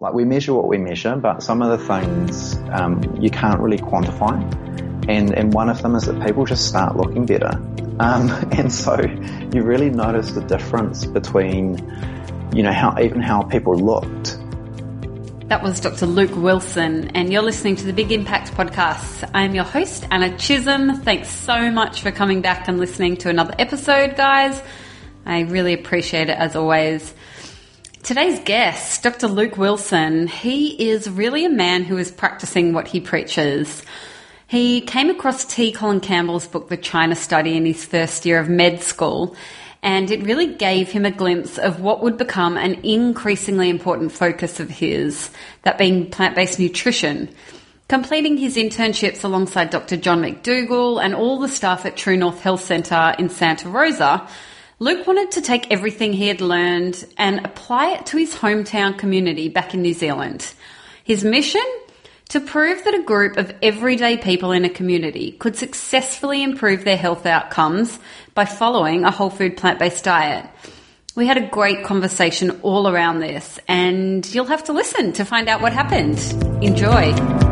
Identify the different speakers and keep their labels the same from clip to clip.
Speaker 1: like we measure what we measure, but some of the things you can't really quantify. And one of them is that people just start looking better. And so you really notice the difference between, how people looked.
Speaker 2: That was Dr. Luke Wilson, and you're listening to the Big Impact Podcast. I'm your host, Anna Chisholm. Thanks so much for coming back and listening to another episode, guys. I really appreciate it, as always. Today's guest, Dr. Luke Wilson, he is really a man who is practicing what he preaches. He came across T. Colin Campbell's book, The China Study, in his first year of med school, and it really gave him a glimpse of what would become an increasingly important focus of his, that being plant-based nutrition. Completing his internships alongside Dr. John McDougall and all the staff at True North Health Centre in Santa Rosa, Luke wanted to take everything he had learned and apply it to his hometown community back in New Zealand. His mission? To prove that a group of everyday people in a community could successfully improve their health outcomes by following a whole food plant-based diet. We had a great conversation all around this, and you'll have to listen to find out what happened. Enjoy.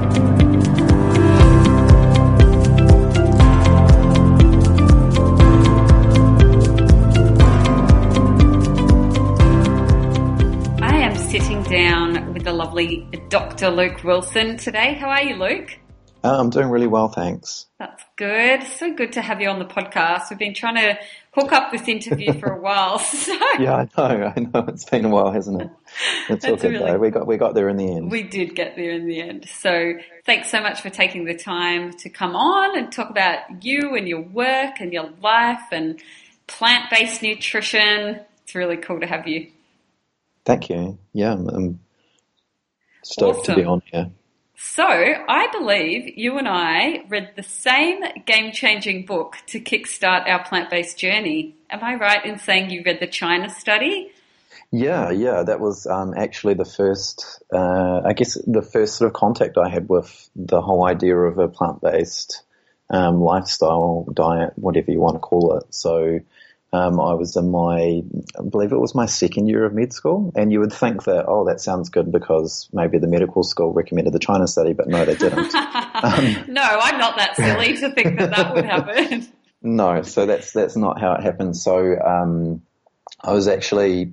Speaker 2: Sitting down with the lovely Dr. Luke Wilson today. How are you, Luke?
Speaker 1: I'm doing really well, thanks.
Speaker 2: That's good. So good to have you on the podcast. We've been trying to hook up this interview for a while.
Speaker 1: Yeah, I know. It's been a while, hasn't it? It's all good though. We got there in the end.
Speaker 2: We did get there in the end. So thanks so much for taking the time to come on and talk about you and your work and your life and plant-based nutrition. It's really cool to have you.
Speaker 1: Thank you. Yeah, I'm stoked to be on here.
Speaker 2: So I believe you and I read the same game-changing book to kickstart our plant-based journey. Am I right in saying you read the China Study?
Speaker 1: Yeah, that was actually the first, the first sort of contact I had with the whole idea of a plant-based lifestyle, diet, whatever you want to call it. So I was in I believe it was my second year of med school, and you would think that, that sounds good because maybe the medical school recommended the China Study, but no, they didn't.
Speaker 2: No, I'm not that silly to think that would happen.
Speaker 1: No, so that's not how it happened. So I was actually,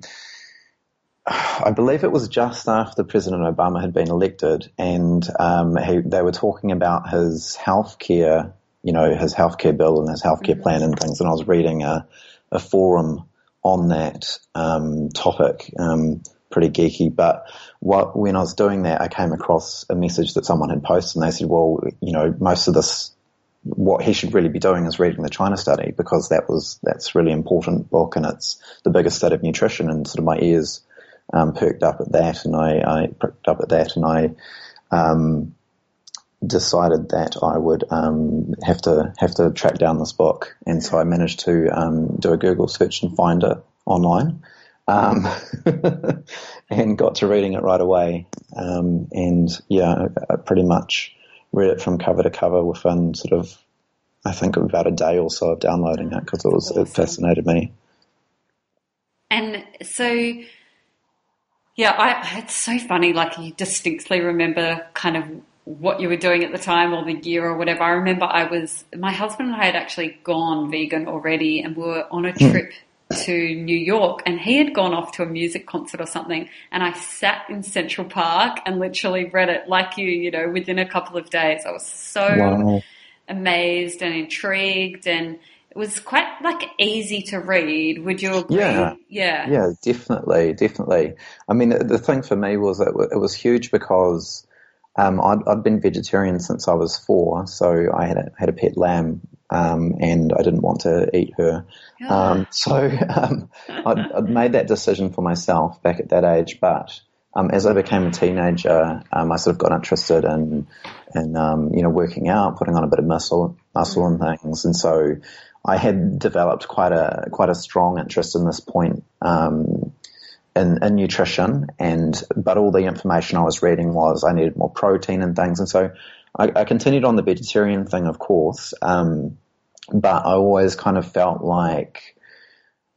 Speaker 1: I believe it was just after President Obama had been elected, and they were talking about his healthcare, his healthcare bill and his healthcare plan and things, and I was reading a forum on that topic, pretty geeky. But when I was doing that, I came across a message that someone had posted, and they said, well, most of this, what he should really be doing is reading the China Study, because that's really important book, and it's the biggest study of nutrition. And sort of my ears perked up at that, and I pricked up at that, and I decided that I would have to track down this book, and so I managed to do a Google search and find it online, and got to reading it right away. I pretty much read it from cover to cover within sort of, I think, about a day or so of downloading it, because
Speaker 2: awesome.
Speaker 1: It fascinated me.
Speaker 2: And so, it's so funny. Like, you distinctly remember kind of what you were doing at the time, or the year or whatever. I remember my husband and I had actually gone vegan already, and we were on a trip to New York, and he had gone off to a music concert or something, and I sat in Central Park and literally read it like you, within a couple of days. I was so amazed and intrigued, and it was quite easy to read. Would you agree?
Speaker 1: Yeah, definitely. I mean, the thing for me was that it was huge because I'd been vegetarian since I was 4, so I had a pet lamb, and I didn't want to eat her.
Speaker 2: Yeah.
Speaker 1: I'd made that decision for myself back at that age. But as I became a teenager, I sort of got interested in working out, putting on a bit of muscle and things, and so I had developed quite a strong interest in this point. In nutrition, but all the information I was reading was I needed more protein and things, and so I continued on the vegetarian thing, of course, but I always kind of felt like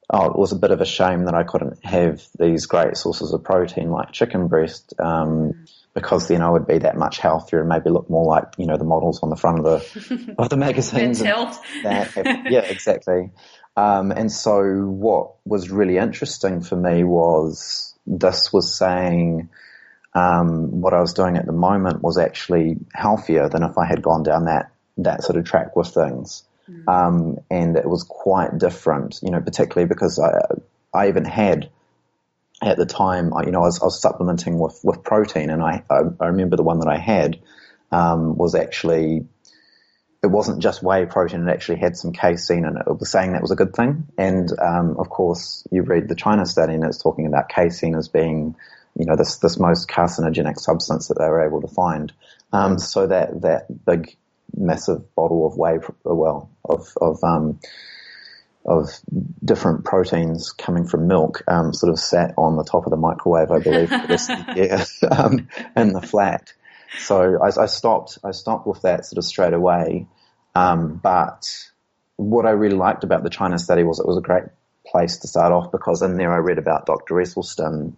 Speaker 1: it was a bit of a shame that I couldn't have these great sources of protein like chicken breast, because then I would be that much healthier and maybe look more like, the models on the front of the magazines. Yeah, exactly. And so what was really interesting for me was this was saying what I was doing at the moment was actually healthier than if I had gone down that sort of track with things. And it was quite different, particularly because I even had at the time, I was supplementing with protein, and I remember the one that I had was actually, it wasn't just whey protein, it actually had some casein in it. It was saying that was a good thing. And of course, you read the China study and it's talking about casein as being, this most carcinogenic substance that they were able to find. So that big, massive bottle of whey, of different proteins coming from milk, sort of sat on the top of the microwave, I believe, for this year, in the flat. So I stopped with that sort of straight away. But what I really liked about the China study was it was a great place to start off, because in there I read about Dr. Esselstyn,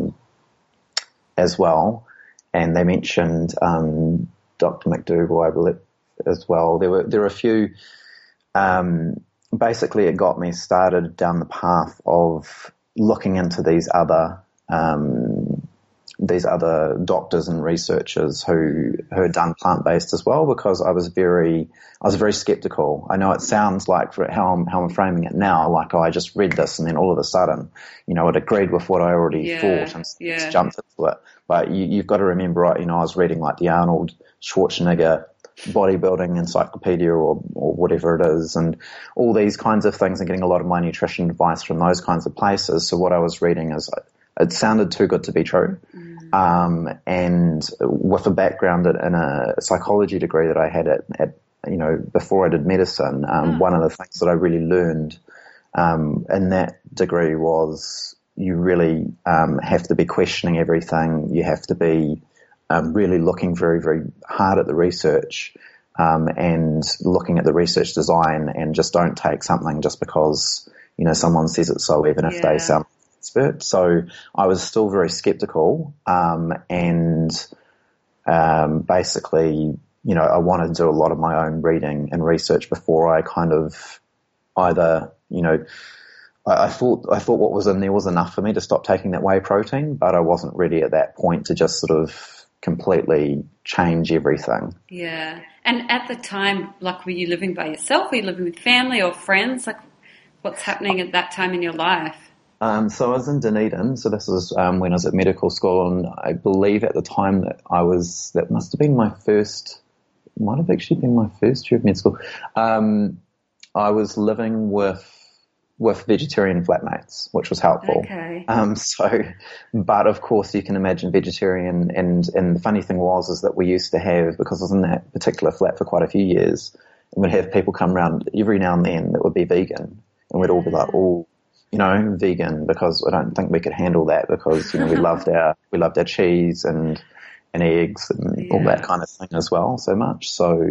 Speaker 1: as well. And they mentioned, Dr. McDougall, I believe, as well. There were a few, basically it got me started down the path of looking into these other doctors and researchers who had done plant-based as well, because I was very skeptical. I know it sounds like, for how I'm framing it now, like, I just read this and then all of a sudden, it agreed with what I already thought and just jumped into it. But you've got to remember, right, I was reading like the Arnold Schwarzenegger bodybuilding encyclopedia or whatever it is, and all these kinds of things, and getting a lot of my nutrition advice from those kinds of places. So what I was reading it sounded too good to be true. And with a background in a psychology degree that I had at before I did medicine, one of the things that I really learned in that degree was you really have to be questioning everything. You have to be really looking very, very hard at the research, and looking at the research design, and just don't take something just because, someone says it so, even if they sound expert. So I was still very skeptical, and basically, I wanted to do a lot of my own reading and research before I kind of either, I thought what was in there was enough for me to stop taking that whey protein, but I wasn't ready at that point to just sort of completely change everything.
Speaker 2: Yeah. And at the time, like, were you living by yourself? Were you living with family or friends? Like, what's happening at that time in your life?
Speaker 1: So I was in Dunedin. So this was when I was at medical school, and I believe at the time that that must have been might have actually been my first year of med school. I was living with vegetarian flatmates, which was helpful.
Speaker 2: Okay.
Speaker 1: But of course you can imagine vegetarian, and the funny thing is that we used to have, because I was in that particular flat for quite a few years, and we'd have people come around every now and then that would be vegan, and we'd all be like, vegan, because I don't think we could handle that, because, we loved our cheese and eggs and all that kind of thing as well, so much. So,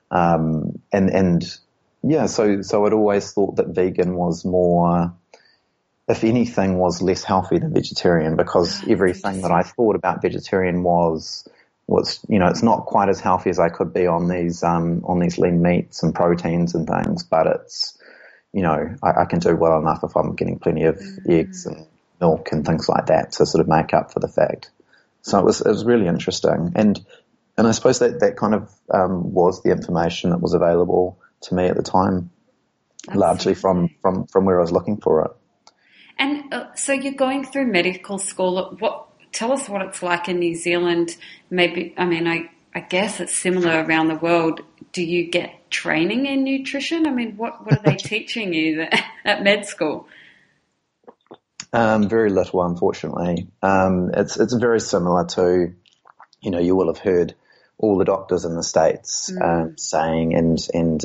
Speaker 1: so I'd always thought that vegan was more, if anything, was less healthy than vegetarian, because everything that I thought about vegetarian was, it's not quite as healthy as I could be on these lean meats and proteins and things, but it's, I can do well enough if I'm getting plenty of eggs and milk and things like that to sort of make up for the fact. So it was really interesting. And I suppose that kind of was the information that was available to me at the time, largely from where I was looking for it.
Speaker 2: And so you're going through medical school. Tell us what it's like in New Zealand. Maybe, I guess it's similar around the world. Do you get training in nutrition? What are they teaching you at med school?
Speaker 1: Very little, unfortunately. It's very similar to, you will have heard all the doctors in the States saying, and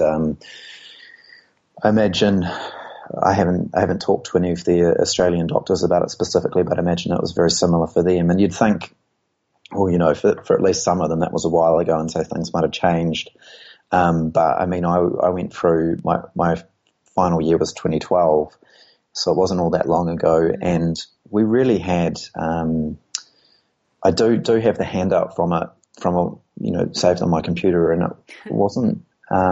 Speaker 1: I imagine, I haven't talked to any of the Australian doctors about it specifically, but I imagine it was very similar for them. And you'd think, well, for at least some of them, that was a while ago, and so things might have changed. But I went through my final year was 2012, so it wasn't all that long ago. And we really had, I do have the handout from it, saved on my computer, and it wasn't,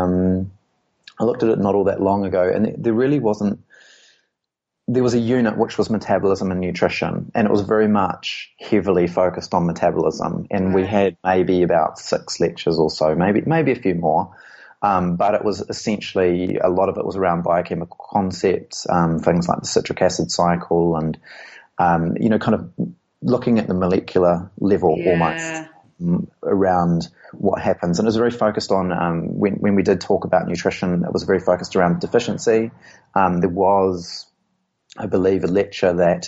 Speaker 1: I looked at it not all that long ago, and there really wasn't. There was a unit which was metabolism and nutrition, and it was very much heavily focused on metabolism. And we had maybe about 6 lectures or so, maybe a few more. But it was essentially, a lot of it was around biochemical concepts, things like the citric acid cycle, and kind of looking at the molecular level almost around what happens. And it was very focused on, when we did talk about nutrition, it was very focused around deficiency. There was, I believe, a lecture that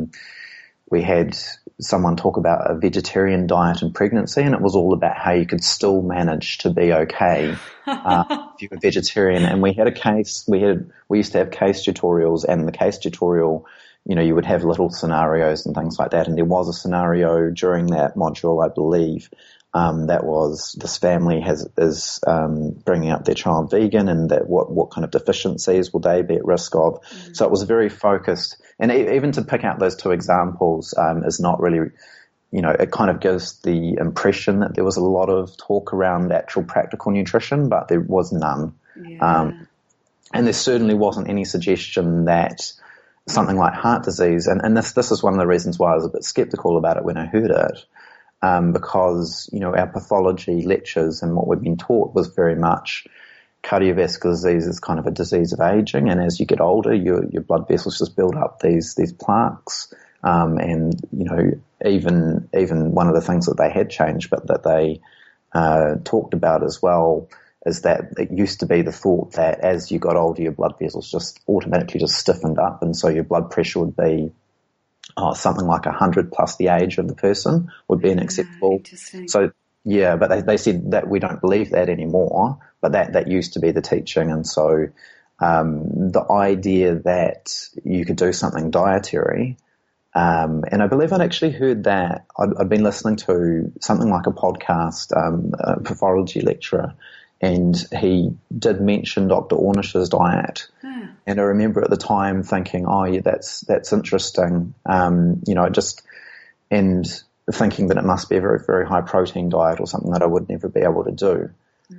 Speaker 1: we had someone talk about a vegetarian diet in pregnancy, and it was all about how you could still manage to be okay if you were vegetarian. And we had a case, we used to have case tutorials, and the case tutorial, you would have little scenarios and things like that. And there was a scenario during that module, I believe, that was this family is bringing up their child vegan, and that what kind of deficiencies will they be at risk of. So it was very focused, and even to pick out those 2 examples is not really, it kind of gives the impression that there was a lot of talk around actual practical nutrition, but there was none. And there certainly wasn't any suggestion that something like heart disease, and this is one of the reasons why I was a bit skeptical about it when I heard it. Because, our pathology lectures and what we've been taught was very much cardiovascular disease is kind of a disease of aging, and as you get older, your blood vessels just build up these plaques. And, even one of the things that they had changed, but that they talked about as well, is that it used to be the thought that as you got older, your blood vessels just automatically just stiffened up, and so your blood pressure would be something like 100 plus the age of the person would be unacceptable. So, but they said that we don't believe that anymore, but that used to be the teaching. And so the idea that you could do something dietary, and I believe I'd actually heard that, I'd been listening to something like a podcast, a pathology lecturer, and he did mention Dr. Ornish's diet. And I remember at the time thinking, oh yeah, that's interesting. And thinking that it must be a very, very high protein diet or something that I would never be able to do.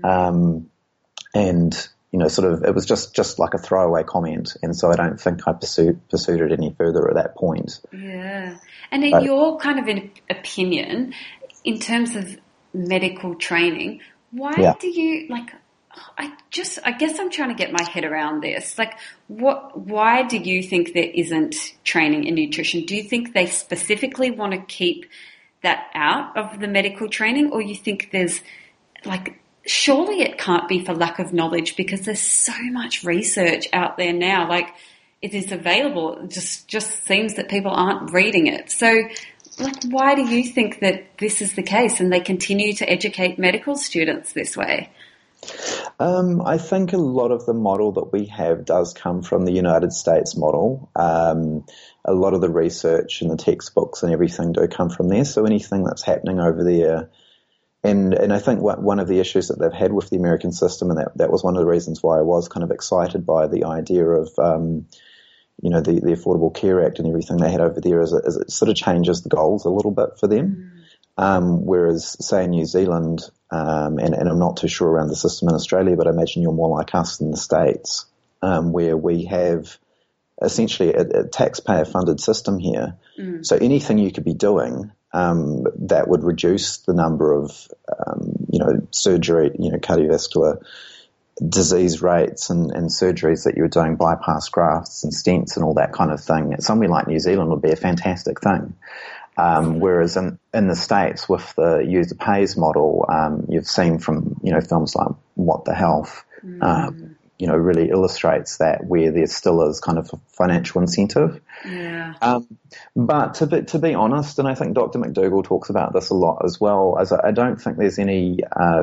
Speaker 1: It was just like a throwaway comment. And so I don't think I pursued it any further at that point. Yeah.
Speaker 2: And in your kind of opinion, in terms of medical training, why do you I guess I'm trying to get my head around this. Why do you think there isn't training in nutrition? Do you think they specifically want to keep that out of the medical training, or you think there's surely it can't be for lack of knowledge, because there's so much research out there now. It is available. It just seems that people aren't reading it. So why do you think that this is the case and they continue to educate medical students this way?
Speaker 1: I think a lot of the model that we have does come from the United States model. A lot of the research and the textbooks and everything do come from there. So anything that's happening over there, and I think one of the issues that they've had with the American system, and that was one of the reasons why I was kind of excited by the idea of, the Affordable Care Act and everything they had over there, is it sort of changes the goals a little bit for them. Whereas, say, in New Zealand, and I'm not too sure around the system in Australia, but I imagine you're more like us in the States, where we have essentially a taxpayer-funded system here. So anything you could be doing that would reduce the number of, surgery, cardiovascular disease rates and surgeries that you're doing, bypass grafts and stents and all that kind of thing, somewhere like New Zealand would be a fantastic thing. Whereas in the States, with the user pays model, you've seen from, films like What the Health, really illustrates that, where there still is kind of a financial incentive. Yeah. But to be honest, and I think Dr. McDougall talks about this a lot as well, as I don't think there's any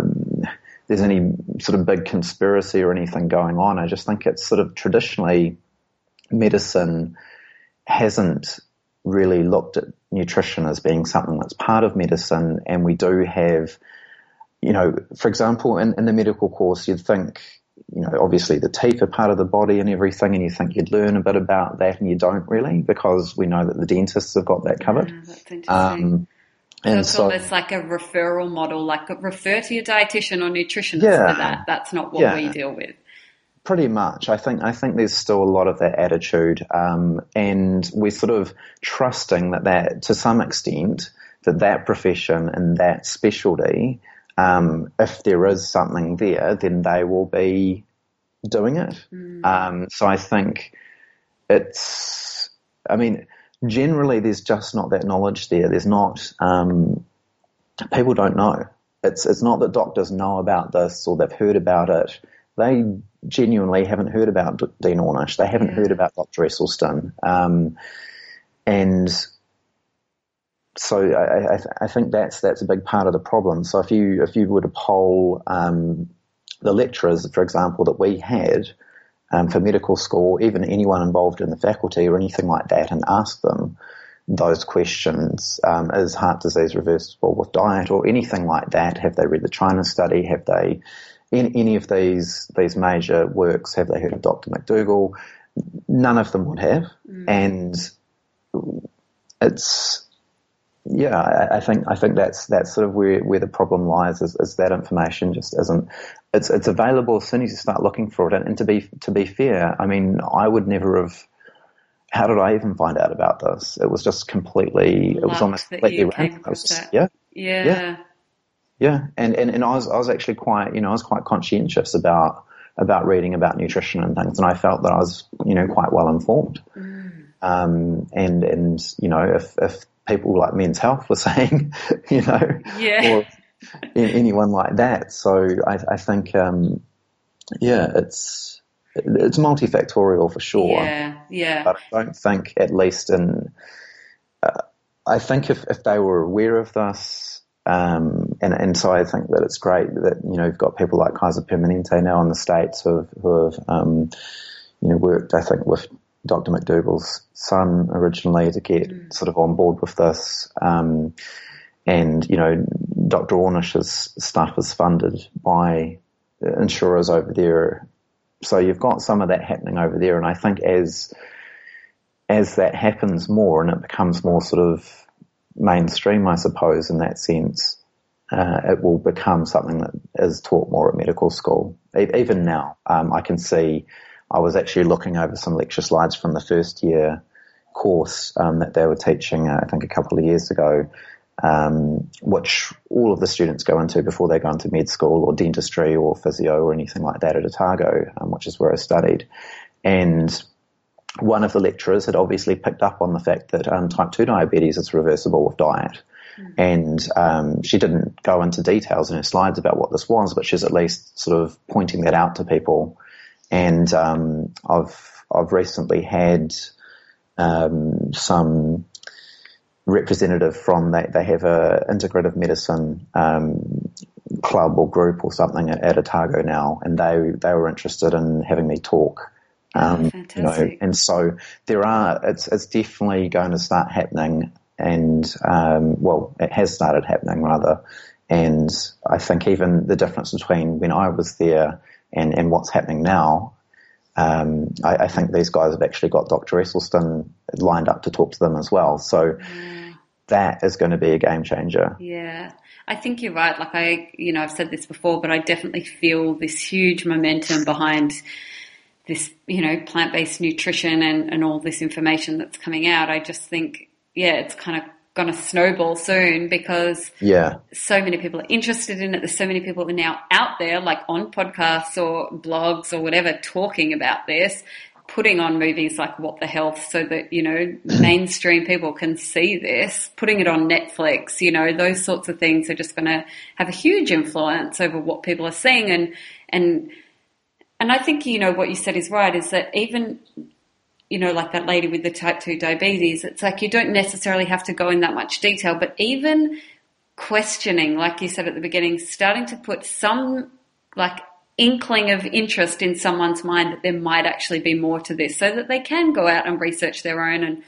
Speaker 1: sort of big conspiracy or anything going on. I just think it's sort of traditionally medicine hasn't really looked at nutrition as being something that's part of medicine, and we do have, for example, in the medical course, you'd think, obviously the teeth are part of the body and everything, and you think you'd learn a bit about that, and you don't really, because we know that the dentists have got that covered.
Speaker 2: That's interesting.
Speaker 1: And
Speaker 2: it's almost like a referral model, like refer to your dietitian or nutritionist for that. That's not what we deal with.
Speaker 1: Pretty much. I think there's still a lot of that attitude, and we're sort of trusting that to some extent that profession and that specialty, if there is something there, then they will be doing it. So I think generally there's just not that knowledge there. There's not, people don't know. It's not that doctors know about this or they've heard about it. They genuinely haven't heard about Dean Ornish. They haven't heard about Dr. Esselstyn. And so I think that's a big part of the problem. So if you were to poll the lecturers, for example, that we had for medical school, even anyone involved in the faculty or anything like that, and ask them those questions, is heart disease reversible with diet or anything like that? Have they read the China study? Have they, in any of these major works, have they heard of Dr. McDougall? None of them would have. And it's, I think that's sort of where the problem lies, is that information just isn't, it's available as soon as you start looking for it. And to be fair, I mean, I would never have, how did I even find out about this? It was just completely, it was almost completely random. Yeah. And I was actually quite, I was quite conscientious about reading about nutrition and things, and I felt that I was, quite well informed. And if people like Men's Health were saying, or anyone like that. So I think, it's multifactorial for sure.
Speaker 2: Yeah.
Speaker 1: But I don't think, at least I think if they were aware of this, and so I think that it's great that, you've got people like Kaiser Permanente now in the States who have worked, I think, with Dr. McDougall's son originally to get sort of on board with this. And, Dr. Ornish's stuff is funded by insurers over there. So you've got some of that happening over there. And I think as that happens more and it becomes more sort of mainstream, I suppose, in that sense, it will become something that is taught more at medical school. Even now, I can see, I was actually looking over some lecture slides from the first year course that they were teaching, I think a couple of years ago, which all of the students go into before they go into med school or dentistry or physio or anything like that at Otago, which is where I studied. And one of the lecturers had obviously picked up on the fact that type 2 diabetes is reversible with diet. And she didn't go into details in her slides about what this was, but she's at least sort of pointing that out to people. And I've recently had some representative from, they have a integrative medicine club or group or something at Otago now, and they were interested in having me talk.
Speaker 2: Fantastic.
Speaker 1: And so it's definitely going to start happening, and it has started happening rather. And I think even the difference between when I was there and what's happening now, I think these guys have actually got Dr. Esselstyn lined up to talk to them as well. So that is going to be a game changer.
Speaker 2: Yeah. I think you're right. Like I've said this before, but I definitely feel this huge momentum behind this, plant-based nutrition and all this information that's coming out. I just think, it's kind of going to snowball soon because so many people are interested in it. There's so many people now out there, like on podcasts or blogs or whatever, talking about this, putting on movies like What the Health so that, mainstream people can see this, putting it on Netflix, those sorts of things are just going to have a huge influence over what people are seeing. And I think, what you said is right, is that even, like that lady with the type 2 diabetes, it's like you don't necessarily have to go in that much detail, but even questioning, like you said at the beginning, starting to put some like inkling of interest in someone's mind that there might actually be more to this so that they can go out and research their own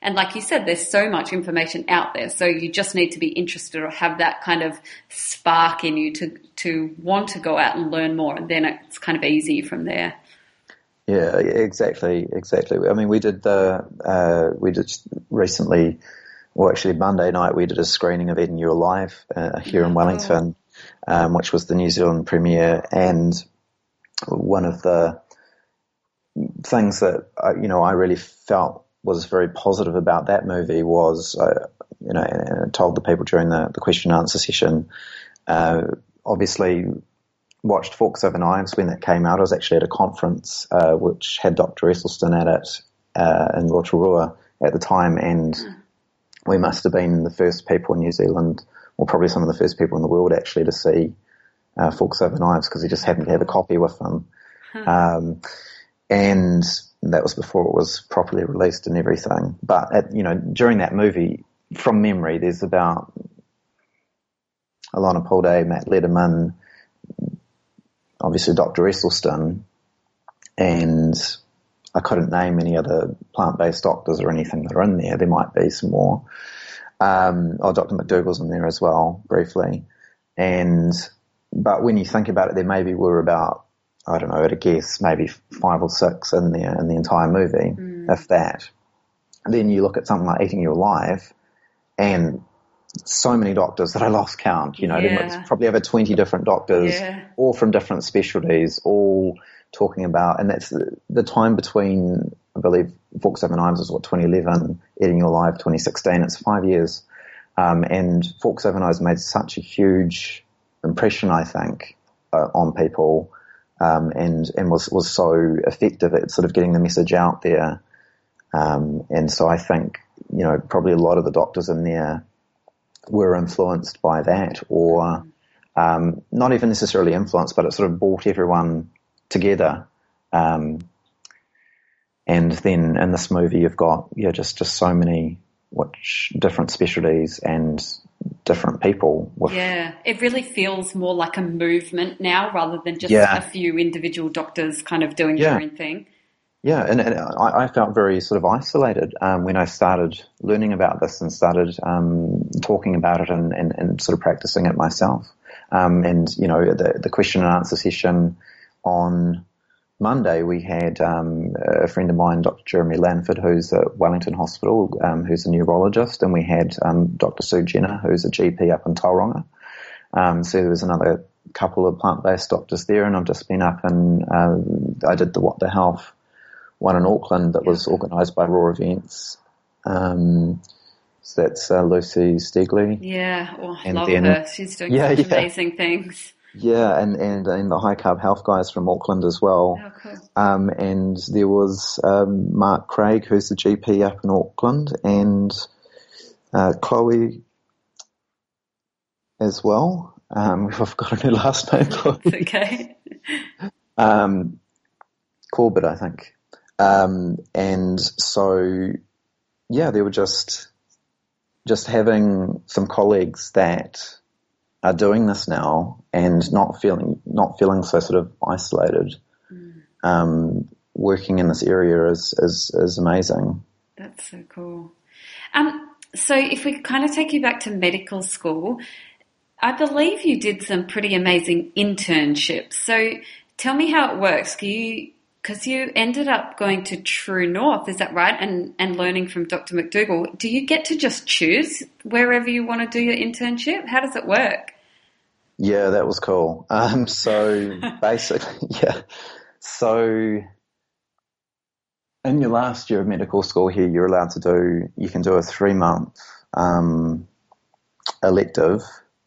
Speaker 2: And like you said, there's so much information out there. So you just need to be interested or have that kind of spark in you to want to go out and learn more. And then it's kind of easy from there.
Speaker 1: Yeah, exactly. I mean, we did recently, well, actually Monday night, we did a screening of Eden You Alive here in Wellington, which was the New Zealand premiere. And one of the things that, I really felt was very positive about that movie was, and I told the people during the question and answer session, obviously watched Forks Over Knives when that came out. I was actually at a conference which had Dr. Esselstyn at it in Rotorua at the time, and we must have been the first people in New Zealand, or probably some of the first people in the world actually, to see Forks Over Knives, because he just happened to have a copy with him. And that was before it was properly released and everything. But during that movie, from memory, there's about Alana Pulday, Matt Lederman, obviously Dr. Esselstyn, and I couldn't name any other plant-based doctors or anything that are in there. There might be some more. Dr. McDougall's in there as well, briefly. But when you think about it, there maybe were about, I don't know, at a guess, maybe 5 or 6 in there in the entire movie, if that. And then you look at something like Eating You Alive, and so many doctors that I lost count. There was probably over 20 different doctors, all from different specialties, all talking about, and that's the time between, I believe, Forks Over Knives was 2011, Eating You Alive 2016. It's 5 years, and Forks Over Knives made such a huge impression, I think, on people, and was so effective at sort of getting the message out there. And so I think, probably a lot of the doctors in there were influenced by that, or not even necessarily influenced, but it sort of brought everyone together. And then in this movie, you've got just so many different specialties and different people.
Speaker 2: It really feels more like a movement now rather than just a few individual doctors kind of doing their own thing.
Speaker 1: Yeah, and I felt very sort of isolated when I started learning about this and started talking about it and sort of practicing it myself. And, the question and answer session on Monday, we had a friend of mine, Dr. Jeremy Lanford, who's at Wellington Hospital, who's a neurologist, and we had Dr. Sue Jenner, who's a GP up in Tauranga. So there was another couple of plant-based doctors there, and I've just been up and I did the What the Health one in Auckland that was organised by Raw Events. So that's Lucy Stegley.
Speaker 2: Yeah, I love her. She's doing such amazing things.
Speaker 1: Yeah, and the High Carb Health guys from Auckland as well.
Speaker 2: Oh, cool.
Speaker 1: And there was Mark Craig, who's the GP up in Auckland, and Chloe as well. I've forgotten her last name. Chloe.
Speaker 2: It's okay.
Speaker 1: Corbett, I think. And so, they were just having some colleagues that are doing this now and not feeling so sort of isolated. Working in this area is amazing.
Speaker 2: That's so cool. So if we kind of take you back to medical school, I believe you did some pretty amazing internships. So tell me how it works. Because you ended up going to True North, is that right? And learning from Dr. McDougall. Do you get to just choose wherever you want to do your internship? How does it work?
Speaker 1: Yeah, that was cool. So basically, So in your last year of medical school here, you can do a 3-month elective.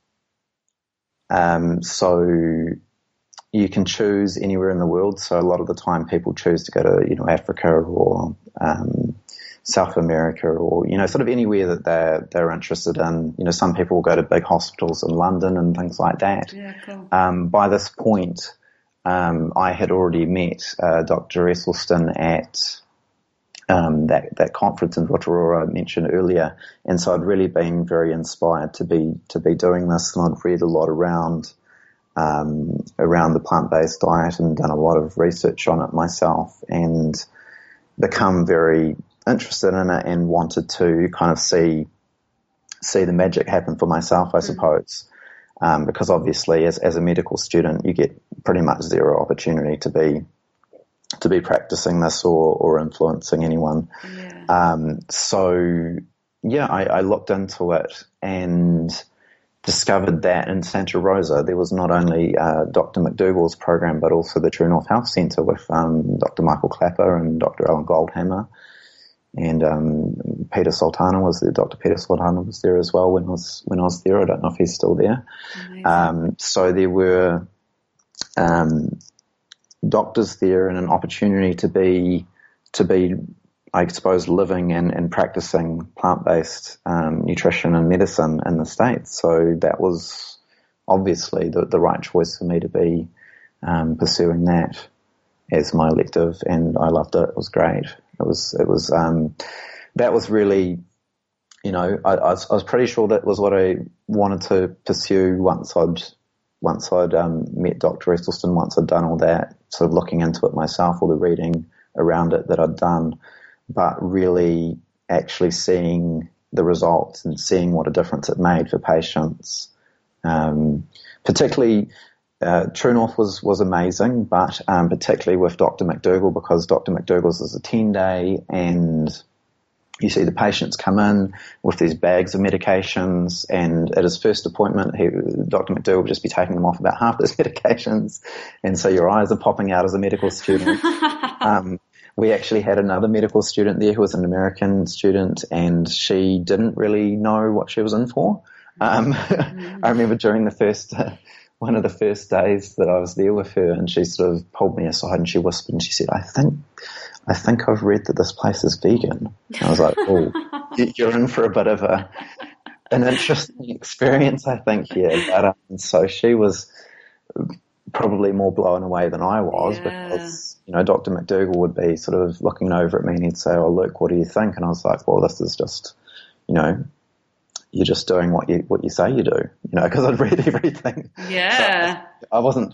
Speaker 1: So you can choose anywhere in the world. So a lot of the time people choose to go to, Africa or South America or, sort of anywhere that they're interested in. Some people will go to big hospitals in London and things like that.
Speaker 2: Yeah, cool.
Speaker 1: By this point, I had already met Dr. Esselstyn at that conference in Rotorua I mentioned earlier, and so I'd really been very inspired to be doing this, and I'd read a lot around the plant-based diet and done a lot of research on it myself, and become very interested in it and wanted to kind of see the magic happen for myself, I suppose. Because obviously as a medical student, you get pretty much zero opportunity to be practicing this or influencing anyone. Yeah. I looked into it and discovered that in Santa Rosa there was not only Dr. McDougall's program, but also the True North Health Centre with Dr. Michael Clapper and Dr. Alan Goldhammer, and Peter Sultana was there. Dr. Peter Sultana was there as well when I was there. I don't know if he's still there. So there were doctors there and an opportunity to be, I suppose, living and practicing plant-based nutrition and medicine in the States. So that was obviously the right choice for me to be pursuing that as my elective, and I loved it. It was great. It was that was really, I was pretty sure that was what I wanted to pursue once I'd met Dr. Esselstyn, once I'd done all that, sort of looking into it myself, all the reading around it that I'd done, but really actually seeing the results and seeing what a difference it made for patients. Particularly, True North was amazing, but particularly with Dr. McDougall, because Dr. McDougall's is a 10-day, and you see the patients come in with these bags of medications, and at his first appointment, Dr. McDougall would just be taking them off about half those medications, and so your eyes are popping out as a medical student. We actually had another medical student there who was an American student, and she didn't really know what she was in for. I remember during the first one of the first days that I was there with her, and she sort of pulled me aside and she whispered and she said, I think I've read that this place is vegan. And I was like, oh, you're in for a bit of an interesting experience, I think, here. But, so she was probably more blown away than I was, because, Dr. McDougall would be sort of looking over at me and he'd say, oh, Luke, what do you think? And I was like, well, this is just, you're just doing what you say you do, because I'd read everything.
Speaker 2: Yeah.
Speaker 1: So I wasn't,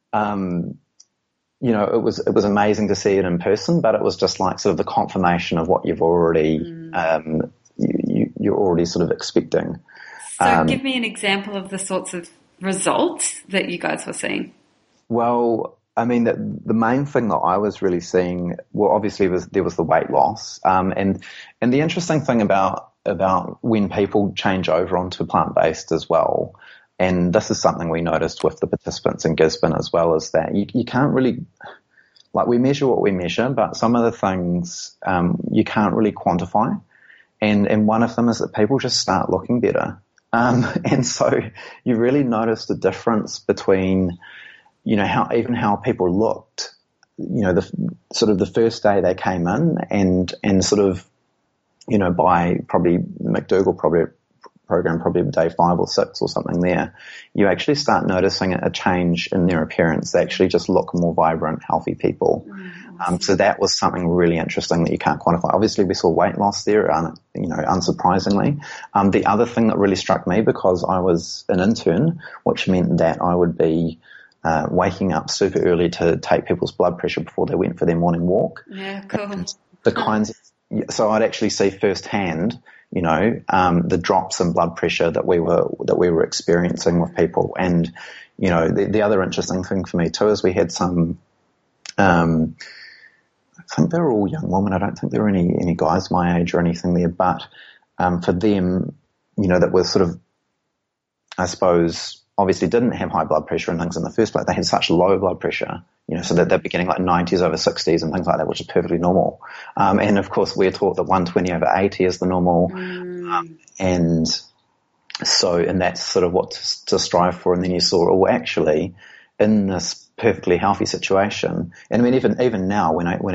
Speaker 1: it was amazing to see it in person, but it was just like sort of the confirmation of what you've already, you're already sort of expecting.
Speaker 2: So give me an example of the sorts of results that you guys were seeing.
Speaker 1: Well, I mean, the main thing that I was really seeing, well, obviously there was the weight loss. And the interesting thing about when people change over onto plant-based as well, and this is something we noticed with the participants in Gisborne as well, is that you can't really, like, we measure what we measure, but some of the things you can't really quantify. And one of them is that people just start looking better. And so you really notice the difference between, how people looked, the first day they came in and sort of, by probably McDougall program, probably day 5 or 6 or something there, you actually start noticing a change in their appearance. They actually just look more vibrant, healthy people. So that was something really interesting that you can't quantify. Obviously, we saw weight loss there, unsurprisingly. The other thing that really struck me, because I was an intern, which meant that I would be waking up super early to take people's blood pressure before they went for their morning walk.
Speaker 2: Yeah, cool.
Speaker 1: So I'd actually see firsthand, the drops in blood pressure that we were experiencing with people. And, the other interesting thing for me too is we had some, I think they were all young women. I don't think there were any guys my age or anything there, but, for them, that were sort of, I suppose, obviously didn't have high blood pressure and things in the first place. They had such low blood pressure, so that they'd be getting like 90s over 60s and things like that, which is perfectly normal. And of course we're taught that 120 over 80 is the normal. And that's sort of what to strive for. And then you saw, actually in this perfectly healthy situation, and I mean, even now when I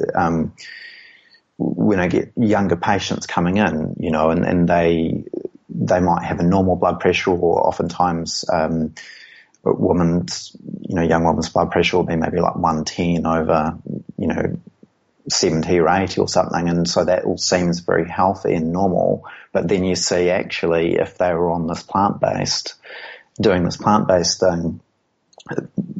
Speaker 1: get younger patients coming in, and they might have a normal blood pressure, or oftentimes, young woman's blood pressure will be maybe like 110 over, 70 or 80 or something. And so that all seems very healthy and normal. But then you see actually if they were on doing this plant-based thing,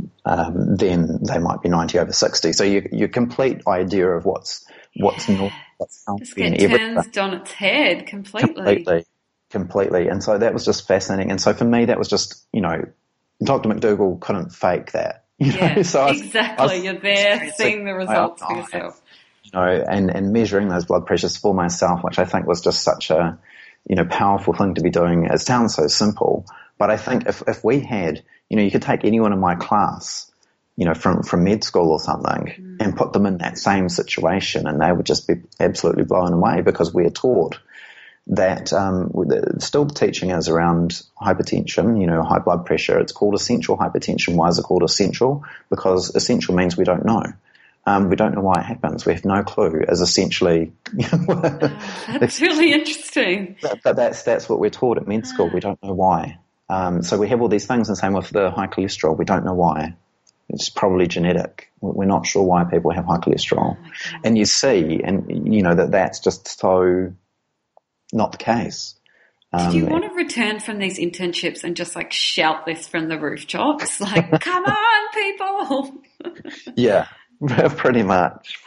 Speaker 1: then they might be 90 over 60. So your complete idea of what's normal what's
Speaker 2: Just
Speaker 1: healthy and
Speaker 2: get
Speaker 1: everything.
Speaker 2: turns on its head completely.
Speaker 1: Completely. And so that was just fascinating. And so for me, that was just, Dr. McDougall couldn't fake that.
Speaker 2: Yeah,
Speaker 1: So
Speaker 2: exactly. You're there seeing the results for
Speaker 1: my
Speaker 2: yourself.
Speaker 1: and measuring those blood pressures for myself, which I think was just such a, powerful thing to be doing. It sounds so simple, but I think if we had, you could take anyone in my class, from med school or something and put them in that same situation and they would just be absolutely blown away because we're taught that still teaching us around hypertension, high blood pressure. It's called essential hypertension. Why is it called essential? Because essential means we don't know. We don't know why it happens. We have no clue. As essentially,
Speaker 2: that's really interesting.
Speaker 1: But that's what we're taught at med school. We don't know why. So we have all these things, and same with the high cholesterol. We don't know why. It's probably genetic. We're not sure why people have high cholesterol, and you see, and that's just so not the case.
Speaker 2: Did you want to return from these internships and just shout this from the rooftops? Come on, people!
Speaker 1: Yeah, pretty much.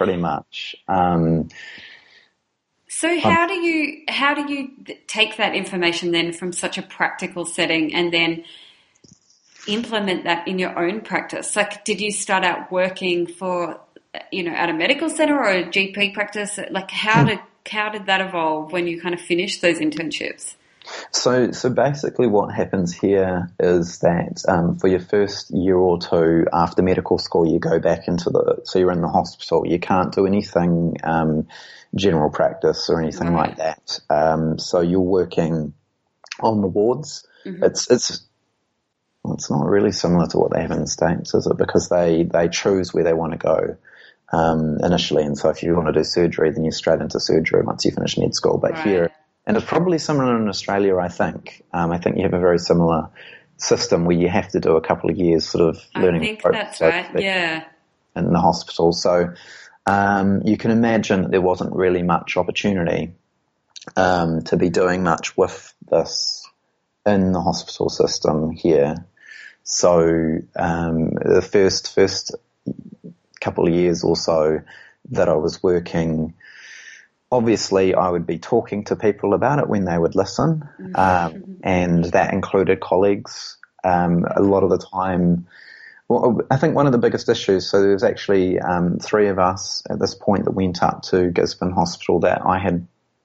Speaker 2: So how do you take that information then from such a practical setting and then implement that in your own practice? Did you start out working for, at a medical center or a GP practice? How did that evolve when you kind of finished those internships?
Speaker 1: So basically what happens here is that for your first year or two after medical school, you go back so you're in the hospital. You can't do anything general practice or anything like that. So you're working on the wards. Mm-hmm. It's not really similar to what they have in the States, is it? Because they choose where they want to go initially. And so if you want to do surgery, then you're straight into surgery once you finish med school. But here, and it's probably similar in Australia, I think. I think you have a very similar system where you have to do a couple of years sort of learning.
Speaker 2: I think that's right, yeah.
Speaker 1: In the hospital. So you can imagine that there wasn't really much opportunity to be doing much with this in the hospital system here. So the first couple of years or so that I was working, obviously I would be talking to people about it when they would listen, and that included colleagues. A lot of the time, well, I think one of the biggest issues, so there was actually 3 of us at this point that went up to Gisborne Hospital that I had,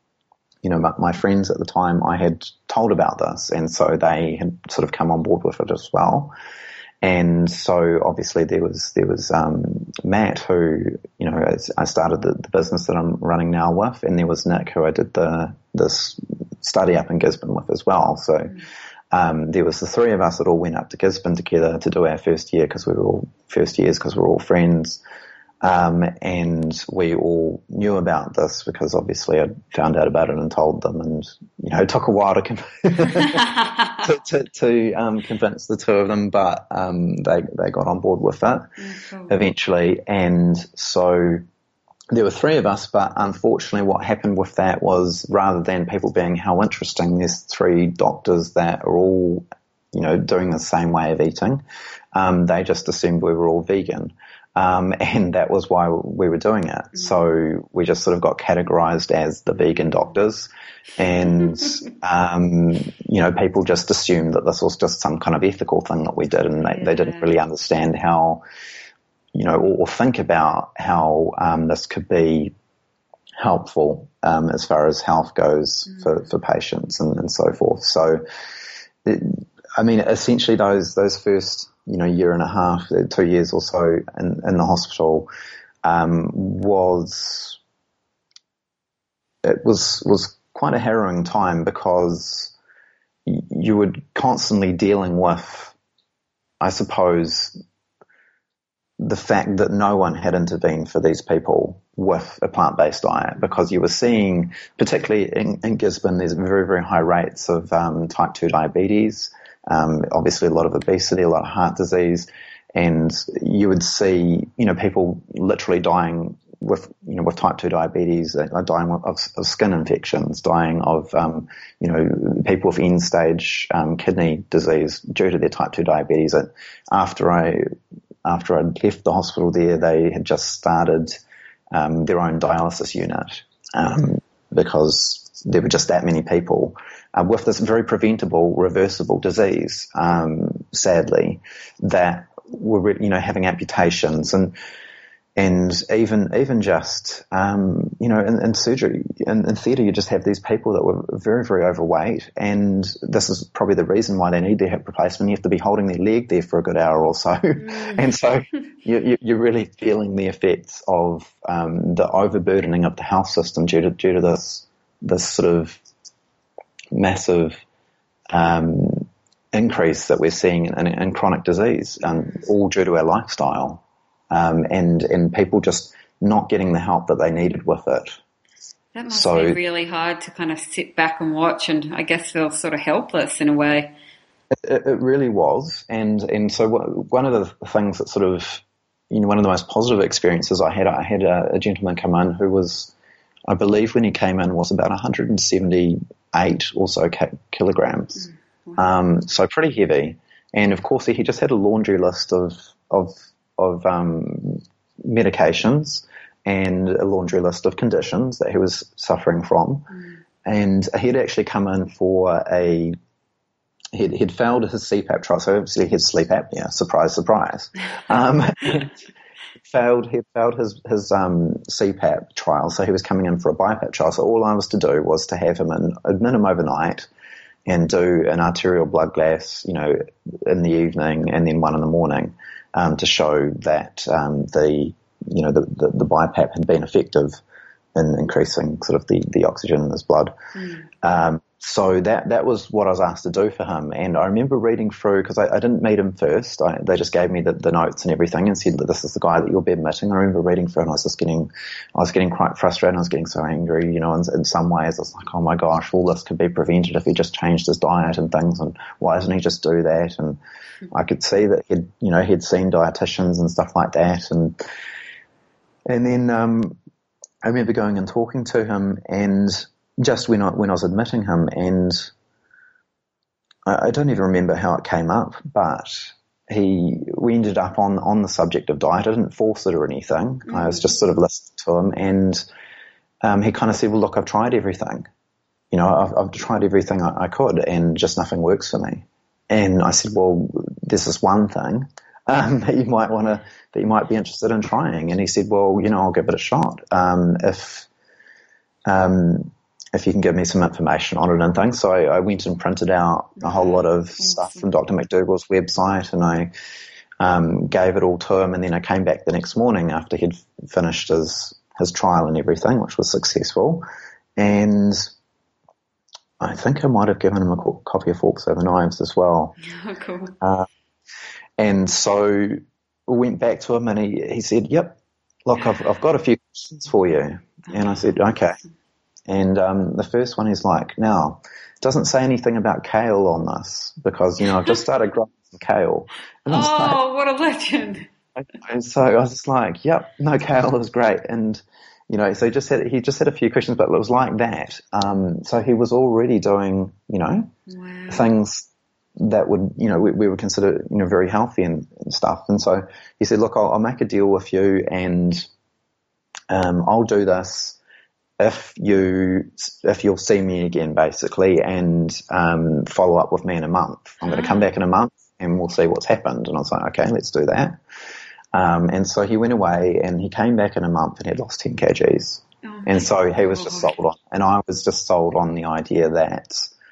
Speaker 1: my friends at the time, I had told about this, and so they had sort of come on board with it as well. And so obviously there was Matt, who, I started the business that I'm running now with, and there was Nick, who I did this study up in Gisborne with as well. So there was the 3 of us that all went up to Gisborne together to do our first year because we were all friends. And we all knew about this because obviously I found out about it and told them, and it took a while to convince the 2 of them, but they got on board with it eventually. And so there were 3 of us, but unfortunately what happened with that was, rather than people being how interesting, there's 3 doctors that are all doing the same way of eating. They just assumed we were all vegan. And that was why we were doing it. So we just sort of got categorized as the vegan doctors, and, people just assumed that this was just some kind of ethical thing that we did, and they didn't really understand how, or think about how, this could be helpful, as far as health goes for patients and so forth. So, essentially those first, year and a half, 2 years or so in the hospital, was quite a harrowing time because you were constantly dealing with, I suppose, the fact that no one had intervened for these people with a plant-based diet, because you were seeing, particularly in Gisborne, there's very, very high rates of type 2 diabetes. Obviously a lot of obesity, a lot of heart disease, and you would see, people literally dying with type 2 diabetes, dying of skin infections, dying of, people with end stage, kidney disease due to their type 2 diabetes. After I left the hospital there, they had just started, their own dialysis unit. because there were just that many people with this very preventable, reversible disease, sadly, that were, having amputations and even just, in surgery, in theatre, you just have these people that were very, very overweight, and this is probably the reason why they need their hip replacement. You have to be holding their leg there for a good hour or so. And so you're really feeling the effects of, the overburdening of the health system due to this sort of massive, increase that we're seeing in chronic disease, all due to our lifestyle. And people just not getting the help that they needed with it.
Speaker 2: That must be really hard to kind of sit back and watch, and I guess feel sort of helpless in a way.
Speaker 1: It really was. And so one of the things that sort of, one of the most positive experiences I had a gentleman come in who was, I believe when he came in, was about 178 or so kilograms. Wow. So pretty heavy. And of course he just had a laundry list of medications and a laundry list of conditions that he was suffering from. And he'd actually come in for he'd failed his CPAP trial, so obviously he had sleep apnea, surprise, surprise. He'd failed his CPAP trial, so he was coming in for a BiPAP trial. So all I was to do was to have him admit him overnight and do an arterial blood gas, in the evening and then one in the morning. To show that the BiPAP had been effective in increasing sort of the oxygen in his blood. So that was what I was asked to do for him. And I remember reading through, because I didn't meet him first. They just gave me the notes and everything and said that this is the guy that you'll be admitting. I remember reading through and I was getting quite frustrated. I was getting so angry, in some ways. I was like, oh my gosh, all this could be prevented if he just changed his diet and things, and why doesn't he just do that? And I could see that he'd seen dietitians and stuff like that. And then I remember going and talking to him, and just when I was admitting him, and I don't even remember how it came up, but we ended up on the subject of diet. I didn't force it or anything. I was just sort of listening to him, and he kind of said, well, look, I've tried everything. I've tried everything I could, and just nothing works for me. And I said, well, there's this one thing that you might be interested in trying. And he said, well, I'll give it a shot. If you can give me some information on it and things. So I went and printed out a whole lot of stuff from Dr. McDougall's website, and I gave it all to him. And then I came back the next morning after he'd finished his trial and everything, which was successful. And I think I might have given him a copy of Forks Over Knives as well.
Speaker 2: Oh, cool.
Speaker 1: And so we went back to him, and he said, yep, look, I've got a few questions for you. And I said, okay. And the first one is like, now, it doesn't say anything about kale on this, because, I've just started growing some kale. And
Speaker 2: what a legend.
Speaker 1: And so I was just like, yep, no, kale is great. And, so he just had a few questions, but it was like that. So he was already doing, wow. things that would, we would consider, very healthy and stuff. And so he said, look, I'll make a deal with you, and I'll do this if you'll see me again, basically, and follow up with me in a month. I'm going to come back in a month and we'll see what's happened. And I was like, okay, let's do that. And so he went away, and he came back in a month and had lost 10 kgs. And so he was just sold on, and I was just sold on the idea that,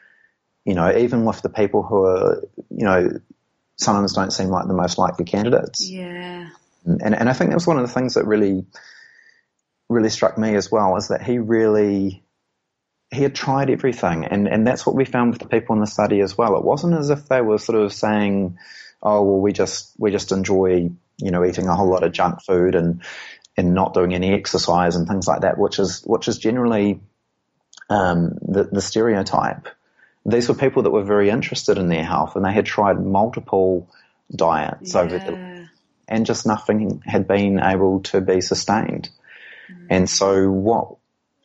Speaker 1: even with the people who are, sometimes don't seem like the most likely candidates.
Speaker 2: Yeah.
Speaker 1: And I think that was one of the things that really struck me as well, is that he had tried everything, and that's what we found with the people in the study as well. It wasn't as if they were sort of saying, oh, well, we just enjoy, eating a whole lot of junk food and not doing any exercise and things like that, which is generally the stereotype. These were people that were very interested in their health, and they had tried multiple diets and just nothing had been able to be sustained. And so what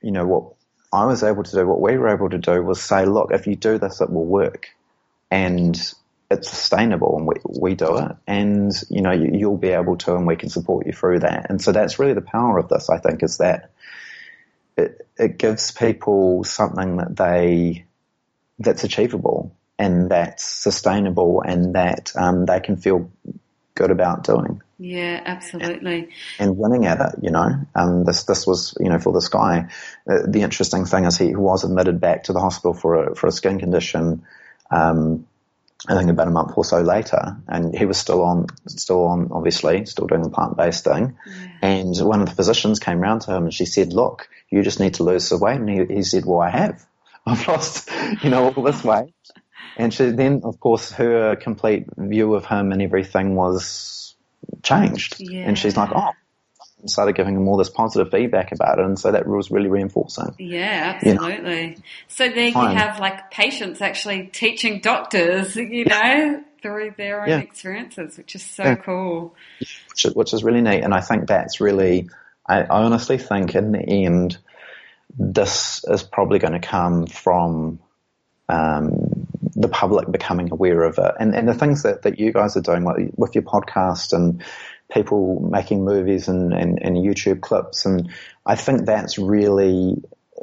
Speaker 1: I was able to do, what we were able to do, was say, look, if you do this, it will work, and it's sustainable, and we do it, and you'll be able to, and we can support you through that. And so that's really the power of this, I think, is that it gives people something that's achievable and that's sustainable and that they can feel good about doing.
Speaker 2: Yeah, absolutely.
Speaker 1: And winning at it, this was, for this guy, the interesting thing is he was admitted back to the hospital for a skin condition, I think about a month or so later, and he was still on, obviously, still doing the plant-based thing. Yeah. And one of the physicians came round to him and she said, look, you just need to lose some weight. And he said, well, I have. I've lost, all this weight. And then, of course, her complete view of him and everything was changed. Yeah. And she's like, and started giving him all this positive feedback about it, and so that was really reinforcing.
Speaker 2: Yeah, absolutely. So there you have like patients actually teaching doctors, through their own experiences, which is so cool.
Speaker 1: Which is really neat, and I think that's really, I honestly think in the end, this is probably going to come from the public becoming aware of it, and the things that you guys are doing, like with your podcast and people making movies and YouTube clips, and I think that's really,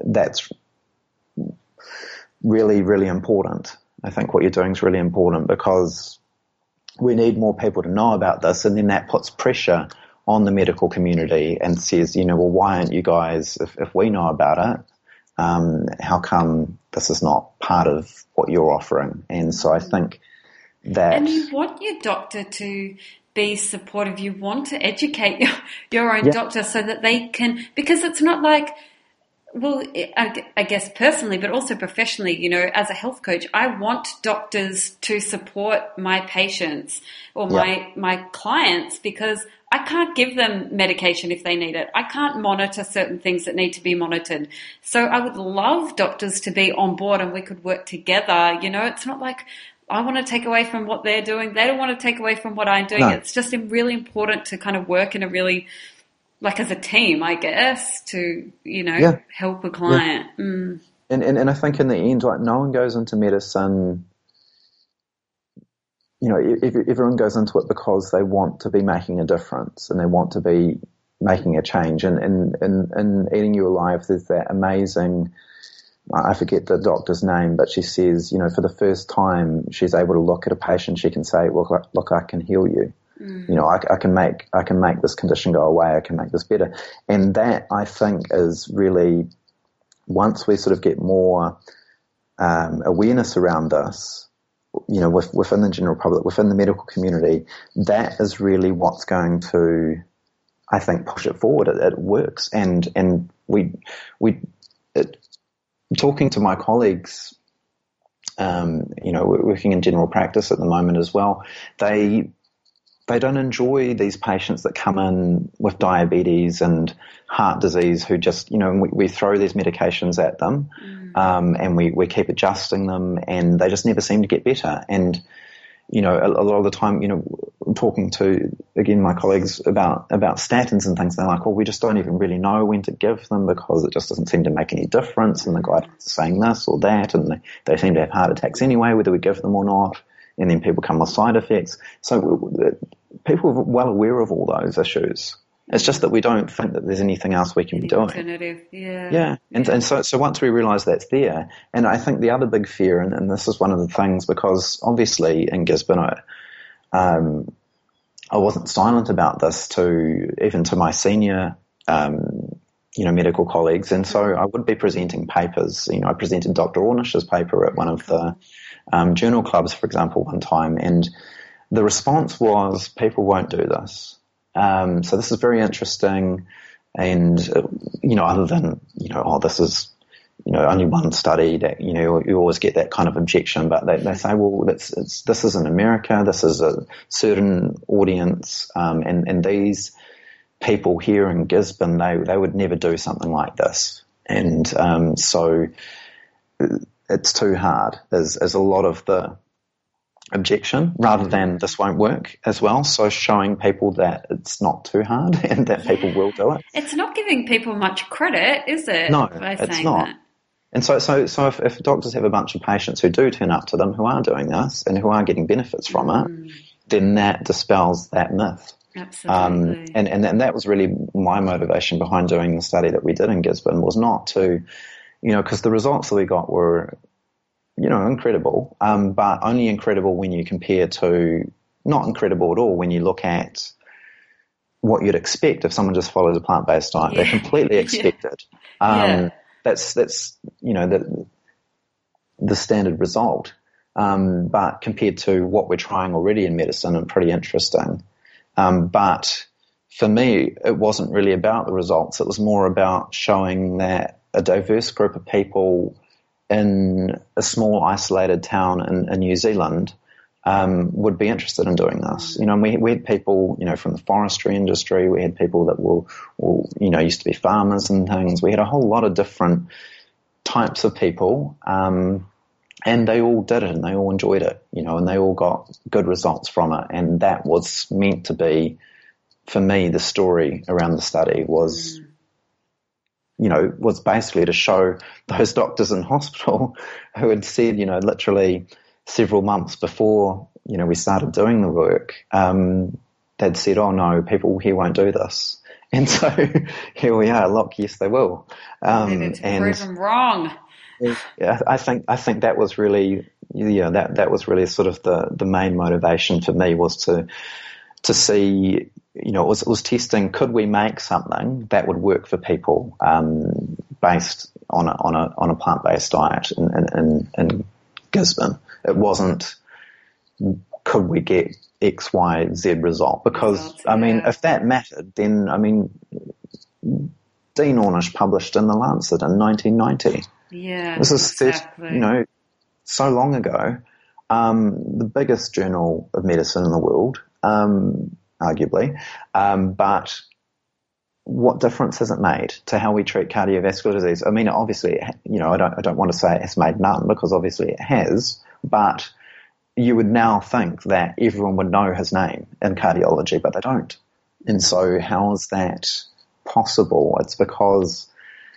Speaker 1: really important. I think what you're doing is really important because we need more people to know about this, and then that puts pressure on the medical community and says, well, why aren't you guys, if we know about it, how come this is not part of what you're offering? And so I think that...
Speaker 2: And you want your doctor to be supportive. You want to educate your own doctor so that they can, because it's not like, well, I guess personally, but also professionally, as a health coach, I want doctors to support my patients or my clients, because I can't give them medication if they need it. I can't monitor certain things that need to be monitored. So I would love doctors to be on board and we could work together. It's not like I want to take away from what they're doing. They don't want to take away from what I'm doing. No. It's just really important to kind of work in a really, like as a team, I guess, to, help a client.
Speaker 1: Yeah. Mm. And I think in the end, like no one goes into medicine, everyone goes into it because they want to be making a difference and they want to be making a change. And in Eating You Alive, there's that amazing, I forget the doctor's name, but she says, for the first time she's able to look at a patient, she can say, well, look, I can heal you. Mm. I can make this condition go away. I can make this better. And that, I think, is really, once we sort of get more awareness around this, within the general public, within the medical community, that is really what's going to, I think, push it forward. It works. And talking to my colleagues, working in general practice at the moment as well, they don't enjoy these patients that come in with diabetes and heart disease who just, we throw these medications at them, and we keep adjusting them and they just never seem to get better. And, a lot of the time, talking to, again, my colleagues about statins and things, they're like, well, we just don't even really know when to give them because it just doesn't seem to make any difference. And the guidelines are saying this or that, and they seem to have heart attacks anyway, whether we give them or not. And then people come with side effects. So people are well aware of all those issues. It's just that we don't think that there's anything else we can be doing.
Speaker 2: Alternative, yeah.
Speaker 1: Yeah, and so once we realise that's there, and I think the other big fear, and this is one of the things, because obviously in Gisborne, I wasn't silent about this even to my senior, medical colleagues, and so I would be presenting papers. I presented Dr. Ornish's paper at one of the journal clubs, for example, one time, and the response was, people won't do this. So this is very interesting, and other than this is only one study, that you always get that kind of objection, but they say, well, this is in America, this is a certain audience, and these people here in Gisborne, they would never do something like this, and so it's too hard. There's a lot of the objection rather than this won't work as well. So showing people that it's not too hard and that people will do it.
Speaker 2: It's not giving people much credit, is it?
Speaker 1: No, it's not. That? And so if doctors have a bunch of patients who do turn up to them who are doing this and who are getting benefits from it, then that dispels that myth.
Speaker 2: Absolutely.
Speaker 1: And that was really my motivation behind doing the study that we did in Gisborne, was not to, because the results that we got were, incredible, but only incredible when you compare to, not incredible at all when you look at what you'd expect if someone just follows a plant-based diet. They're completely expected. That's the standard result. But compared to what we're trying already in medicine, and pretty interesting. But for me, it wasn't really about the results. It was more about showing that a diverse group of people in a small isolated town in New Zealand would be interested in doing this. And we had people, from the forestry industry. We had people that were used to be farmers and things. We had a whole lot of different types of people, and they all did it and they all enjoyed it, and they all got good results from it. And that was meant to be, for me, the story around the study was, was basically to show those doctors in hospital who had said, literally several months before, we started doing the work, they'd said, oh no, people here won't do this. And so here we are, look, yes, they will.
Speaker 2: And prove them wrong.
Speaker 1: Yeah, I think that was really, that was really sort of the main motivation for me, was to see, it was testing, could we make something that would work for people, based on a plant-based diet in Gisborne. It wasn't, could we get X, Y, Z result? Because, if that mattered, then, Dean Ornish published in The Lancet in 1990.
Speaker 2: Yeah,
Speaker 1: this is
Speaker 2: exactly.
Speaker 1: So long ago. The biggest journal of medicine in the world, arguably. But what difference has it made to how we treat cardiovascular disease? Obviously, I don't want to say it has made none, because obviously it has, but you would now think that everyone would know his name in cardiology, but they don't. And so how is that possible? It's because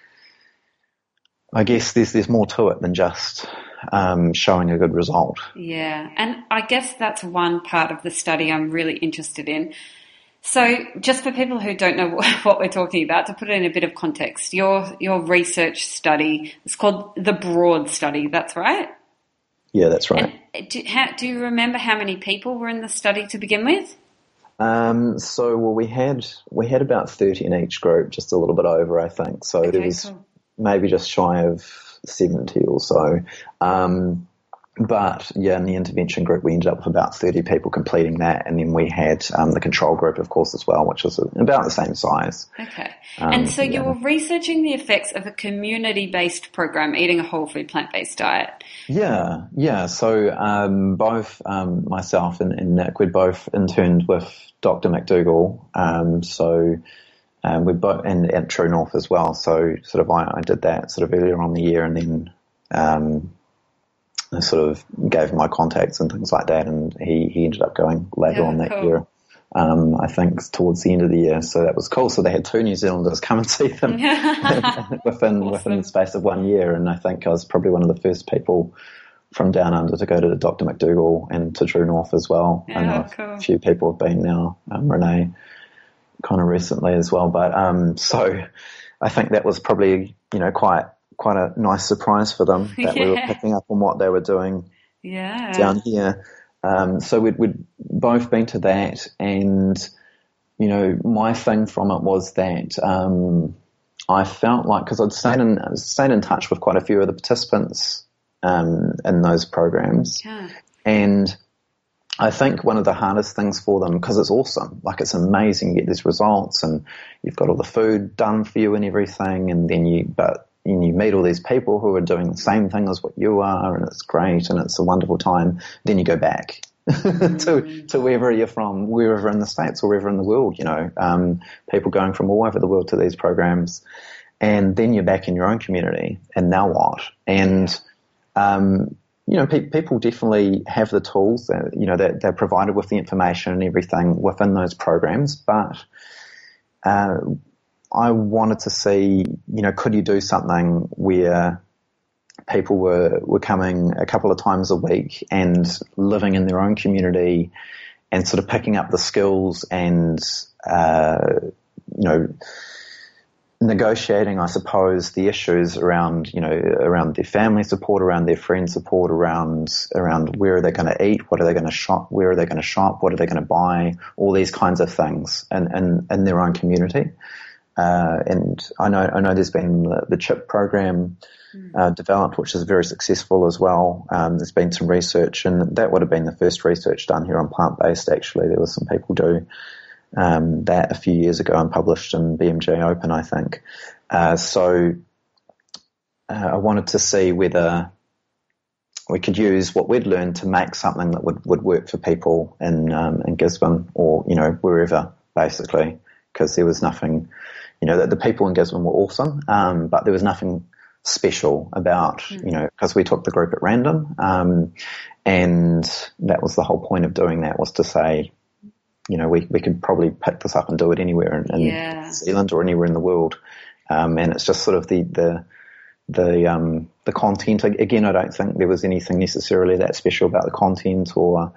Speaker 1: I guess there's more to it than just showing a good result.
Speaker 2: Yeah, and I guess that's one part of the study I'm really interested in. So just for people who don't know what we're talking about, to put it in a bit of context, your research study is called the Broad Study, that's right?
Speaker 1: Yeah, that's right.
Speaker 2: And do you remember how many people were in the study to begin with?
Speaker 1: We had about 30 in each group, just a little bit over, I think. So there was maybe just shy of 70 or so. But yeah, in the intervention group, we ended up with about 30 people completing that. And then we had the control group, of course, as well, which was about the same size.
Speaker 2: Okay. And so you were researching the effects of a community-based program, eating a whole food plant-based diet.
Speaker 1: Yeah. So both myself and Nick, we'd both interned with Dr. McDougall. We both, and at True North as well. So sort of I did that sort of earlier on the year, and then I sort of gave him my contacts and things like that, and he ended up going later on that year. I think towards the end of the year, so that was cool. So they had 2 New Zealanders come and see them within the space of 1 year, and I think I was probably one of the first people from down under to go to Dr. McDougall and to True North as well. I know a few people have been now, Renee kind of recently as well, but so I think that was probably quite a nice surprise for them that we were picking up on what they were doing down here. So we'd both been to that, and my thing from it was that I felt like, because I'd stayed in touch with quite a few of the participants in those programs, and I think one of the hardest things for them, because it's awesome, like it's amazing, you get these results and you've got all the food done for you and everything, and then you meet all these people who are doing the same thing as what you are, and it's great and it's a wonderful time. Then you go back to wherever you're from, wherever in the States or wherever in the world, people going from all over the world to these programs, and then you're back in your own community, and now what? And people definitely have the tools that, they're provided with the information and everything within those programs, but I wanted to see, could you do something where people were coming a couple of times a week and living in their own community and sort of picking up the skills and, negotiating, I suppose, the issues around, around their family support, around their friend support, around where are they going to eat, what are they going to shop, where are they going to shop, what are they going to buy, all these kinds of things in their own community. And I know there's been the CHIP program developed, which is very successful as well. There's been some research, and that would have been the first research done here on plant-based, actually. There was some people do that a few years ago and published in BMJ Open, I think. So I wanted to see whether we could use what we'd learned to make something that would work for people in Gisborne or, wherever, basically, because there was nothing, the people in Gisborne were awesome, but there was nothing special about, because we took the group at random, and that was the whole point of doing that, was to say, we could probably pick this up and do it anywhere in New Zealand or anywhere in the world. And it's just sort of the content. Again, I don't think there was anything necessarily that special about the content or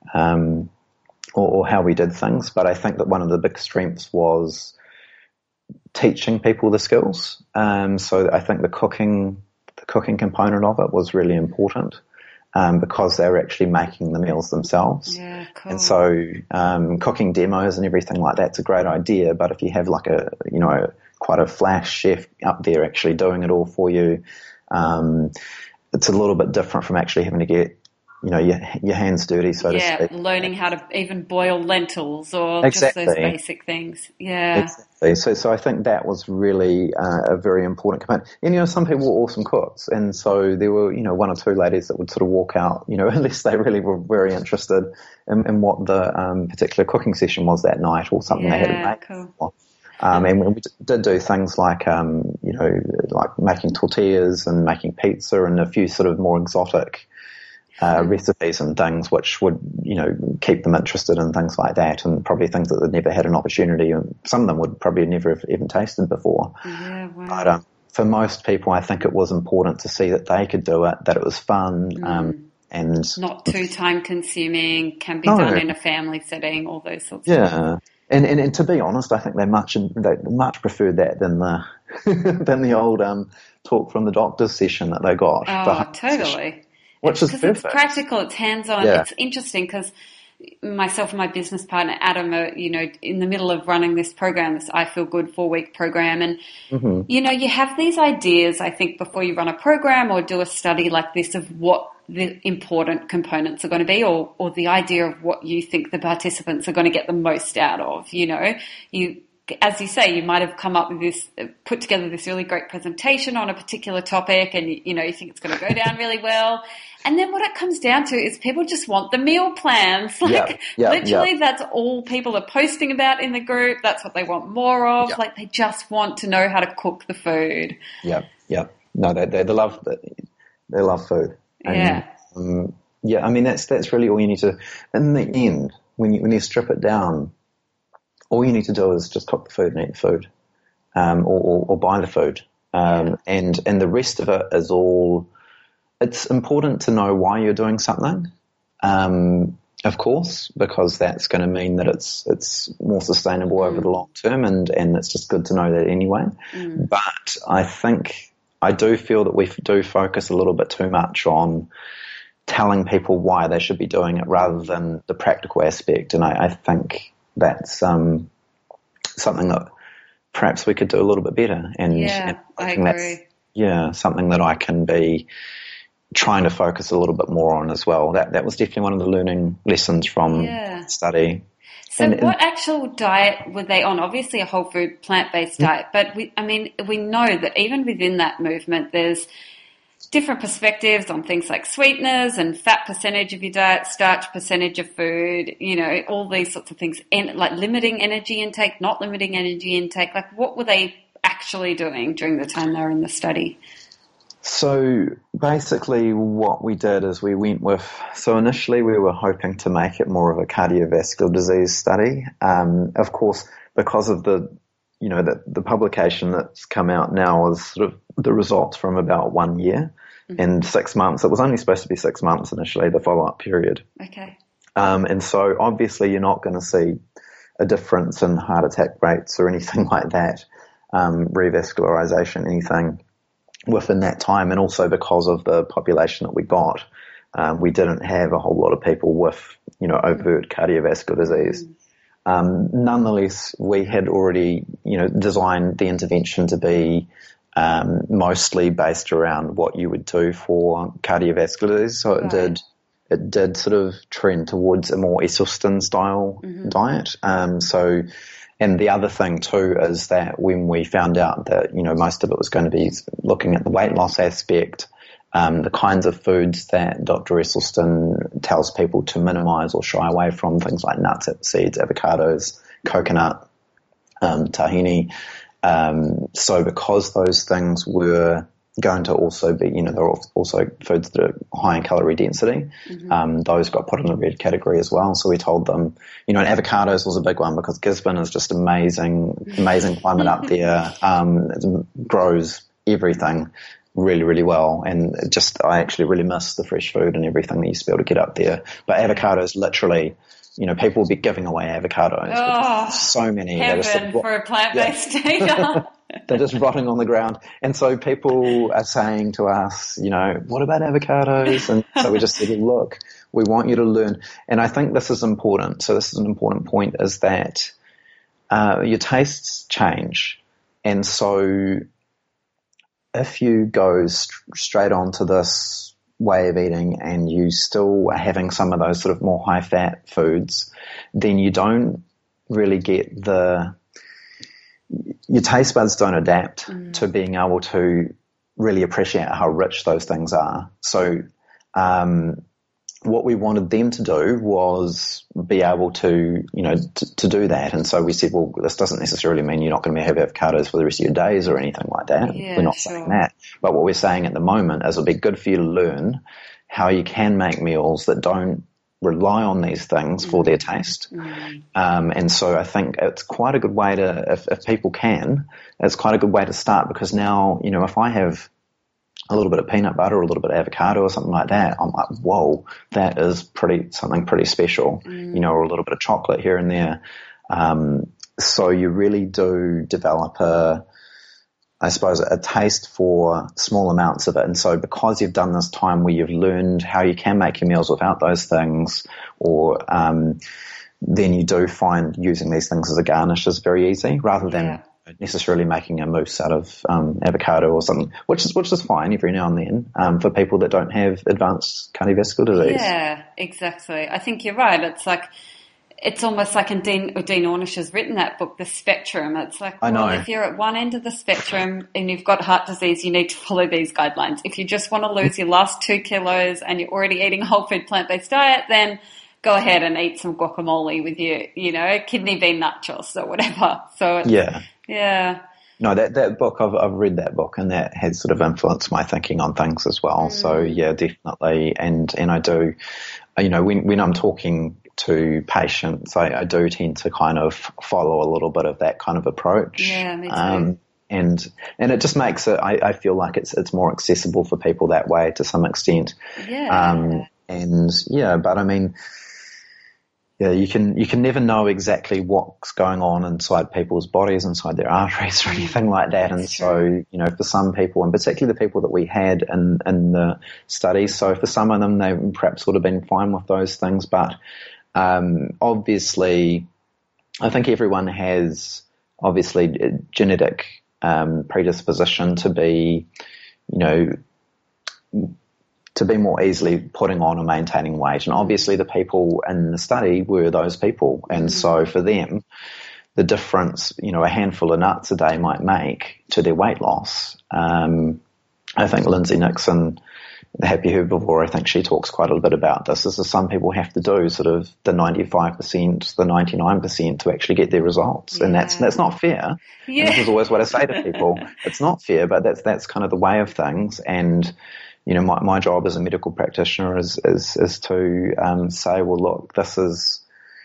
Speaker 1: how we did things. But I think that one of the big strengths was teaching people the skills. So I think the cooking component of it was really important. Because they were actually making the meals themselves.
Speaker 2: Yeah, cool.
Speaker 1: And so, cooking demos and everything like that's a great idea, but if you have like quite a flash chef up there actually doing it all for you, it's a little bit different from actually having to get, your hands dirty, so to speak.
Speaker 2: Yeah, learning how to even boil lentils or
Speaker 1: Exactly.
Speaker 2: just those basic things. Yeah.
Speaker 1: Exactly. So I think that was really a very important component. And, some people were awesome cooks. And so there were, one or two ladies that would sort of walk out, unless they really were very interested in what the particular cooking session was that night or something they hadn't made before. And we did do things like, like making tortillas and making pizza and a few sort of more exotic recipes and things which would, keep them interested in things like that, and probably things that they'd never had an opportunity, and some of them would probably never have even tasted before.
Speaker 2: Yeah, wow.
Speaker 1: But for most people, I think it was important to see that they could do it, that it was fun, and
Speaker 2: not too time consuming, can be done in a family setting, all those sorts of things.
Speaker 1: Yeah. And to be honest, I think they much preferred that than the than the old talk from the doctor's session that they got.
Speaker 2: Oh, totally.
Speaker 1: Which is perfect.
Speaker 2: It's practical, it's hands-on.
Speaker 1: Yeah.
Speaker 2: It's interesting because myself and my business partner Adam are, in the middle of running this program, this I Feel Good 4-week program, and you have these ideas, I think, before you run a program or do a study like this of what the important components are going to be, or the idea of what you think the participants are going to get the most out of. As you say, you might have come up with this, put together this really great presentation on a particular topic, and you think it's going to go down really well. And then what it comes down to is people just want the meal plans. Literally, that's all people are posting about in the group. That's what they want more of.
Speaker 1: Yep.
Speaker 2: Like, they just want to know how to cook the food.
Speaker 1: Yeah. No, they love food. And,
Speaker 2: Yeah.
Speaker 1: I mean, that's really all you need to. In the end, when you strip it down, all you need to do is just cook the food and eat the food, or buy the food, and the rest of it is all. It's important to know why you're doing something, of course, because that's going to mean that it's more sustainable over the long term, and it's just good to know that anyway. But I do feel that we do focus a little bit too much on telling people why they should be doing it rather than the practical aspect, and I think that's something that perhaps we could do a little bit better. And
Speaker 2: I agree.
Speaker 1: Something that I can be trying to focus a little bit more on as well. That was definitely one of the learning lessons from study.
Speaker 2: So what actual diet were they on? Obviously a whole food, plant-based diet, but we know that even within that movement there's different perspectives on things like sweeteners and fat percentage of your diet, starch percentage of food, all these sorts of things, and like limiting energy intake, not limiting energy intake. Like, what were they actually doing during the time they were in the study?
Speaker 1: So basically what we did is we went with, so initially we were hoping to make it more of a cardiovascular disease study. Of course, because of the publication that's come out now is sort of the results from about 1 year and 6 months. It was only supposed to be 6 months initially, the follow-up period.
Speaker 2: Okay.
Speaker 1: And so obviously you're not going to see a difference in heart attack rates or anything like that, revascularization, anything within that time. And also because of the population that we got, we didn't have a whole lot of people with, overt cardiovascular disease. Nonetheless, we had already, designed the intervention to be mostly based around what you would do for cardiovascular disease. So it did sort of trend towards a more Esselstyn style diet. And the other thing too is that when we found out that, most of it was going to be looking at the weight loss aspect, the kinds of foods that Dr. Esselstyn tells people to minimize or shy away from, things like nuts, seeds, avocados, coconut, tahini. So because those things were going to also be, they're also foods that are high in calorie density. Those got put in the red category as well. So we told them, and avocados was a big one because Gisborne is just amazing climate up there. It grows everything really, really well. And I actually really miss the fresh food and everything that you used to be able to get up there. But avocados literally, people will be giving away avocados.
Speaker 2: Oh,
Speaker 1: so many.
Speaker 2: Heaven for a plant-based eater.
Speaker 1: They're just rotting on the ground. And so people are saying to us, what about avocados? And so we just said, look, we want you to learn. And I think this is important. So this is an important point, is that your tastes change. And so if you go straight on to this way of eating and you still are having some of those sort of more high-fat foods, then you don't really get your taste buds don't adapt to being able to really appreciate how rich those things are. So what we wanted them to do was be able to, to do that. And so we said, well, this doesn't necessarily mean you're not going to have avocados for the rest of your days or anything like that.
Speaker 2: Yeah,
Speaker 1: we're not saying that. But what we're saying at the moment is it'll be good for you to learn how you can make meals that don't rely on these things for their taste. And so I think it's quite a good way to, if people can, it's quite a good way to start, because now, if I have a little bit of peanut butter or a little bit of avocado or something like that, I'm like, whoa, that is something pretty special, or a little bit of chocolate here and there. So you really do develop a taste for small amounts of it. And so because you've done this time where you've learned how you can make your meals without those things, or then you do find using these things as a garnish is very easy, rather than necessarily making a mousse out of avocado or something, which is fine every now and then for people that don't have advanced cardiovascular disease.
Speaker 2: Yeah, exactly. I think you're right. It's almost like, and Dean Ornish has written that book, The Spectrum. It's like, if you're at one end of the spectrum and you've got heart disease, you need to follow these guidelines. If you just want to lose your last 2 kilos and you're already eating a whole food plant-based diet, then go ahead and eat some guacamole with your, kidney bean nachos or whatever. So yeah.
Speaker 1: No, that book, I've read that book, and that has sort of influenced my thinking on things as well. So yeah, definitely. And I do, when I'm talking to patients, I do tend to kind of follow a little bit of that kind of approach.
Speaker 2: Yeah, me too.
Speaker 1: And it just makes it, I feel like it's more accessible for people that way to some extent.
Speaker 2: Yeah.
Speaker 1: But I mean, you can never know exactly what's going on inside people's bodies, inside their arteries or anything like that. And so, for some people, and particularly the people that we had in the studies, so for some of them, they perhaps would have been fine with those things. But obviously, I think everyone has obviously a genetic predisposition to be, to be more easily putting on or maintaining weight. And obviously the people in the study were those people. And so for them, the difference, a handful of nuts a day might make to their weight loss. I think Lindsay Nixon, the Happy Herbivore, I think she talks quite a bit about this. This is some people have to do sort of the 95%, the 99% to actually get their results. Yeah. And that's not fair. Yeah. And this is always what I say to people. It's not fair, but that's kind of the way of things. And my job as a medical practitioner is to say, well, look, this is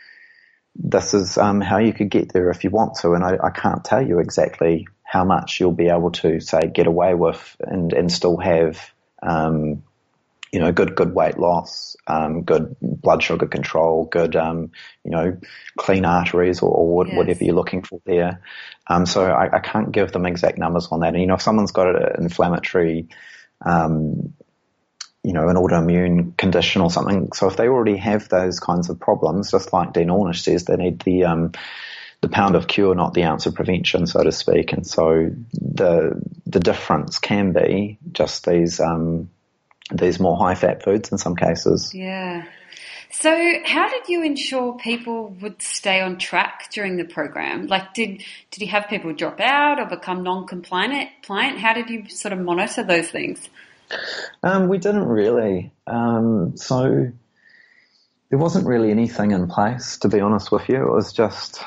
Speaker 1: how you could get there if you want to, and I can't tell you exactly how much you'll be able to, say, get away with and still have good weight loss, good blood sugar control, good, clean arteries or whatever you're looking for there. So I can't give them exact numbers on that. And, if someone's got an inflammatory, an autoimmune condition or something, so if they already have those kinds of problems, just like Dean Ornish says, they need the pound of cure, not the ounce of prevention, so to speak. And so the difference can be just these more high-fat foods in some cases.
Speaker 2: Yeah. So how did you ensure people would stay on track during the program? Like, did you have people drop out or become non-compliant? How did you sort of monitor those things?
Speaker 1: We didn't really. So there wasn't really anything in place, to be honest with you. It was just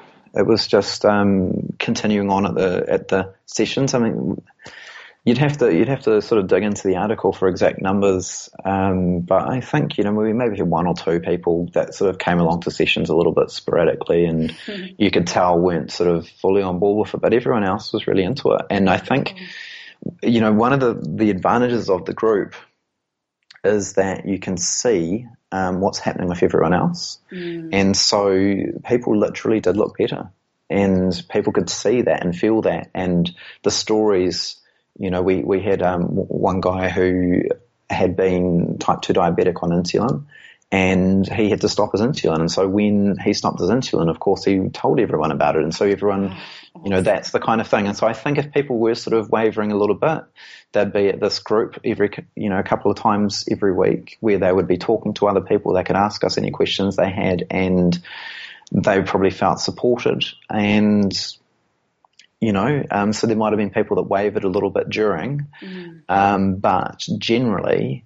Speaker 1: continuing on at the sessions. I mean, you'd have to sort of dig into the article for exact numbers, but I think we maybe had one or two people that sort of came along to sessions a little bit sporadically, and you could tell weren't sort of fully on board with it, but everyone else was really into it. And I think one of the advantages of the group is that you can see what's happening with everyone else, and so people literally did look better, and people could see that and feel that, and the stories. We had one guy who had been type 2 diabetic on insulin, and he had to stop his insulin. And so when he stopped his insulin, of course, he told everyone about it. And so everyone, that's the kind of thing. And so I think if people were sort of wavering a little bit, they'd be at this group every, a couple of times every week where they would be talking to other people. They could ask us any questions they had, and they probably felt supported. And so there might have been people that wavered a little bit during, but generally,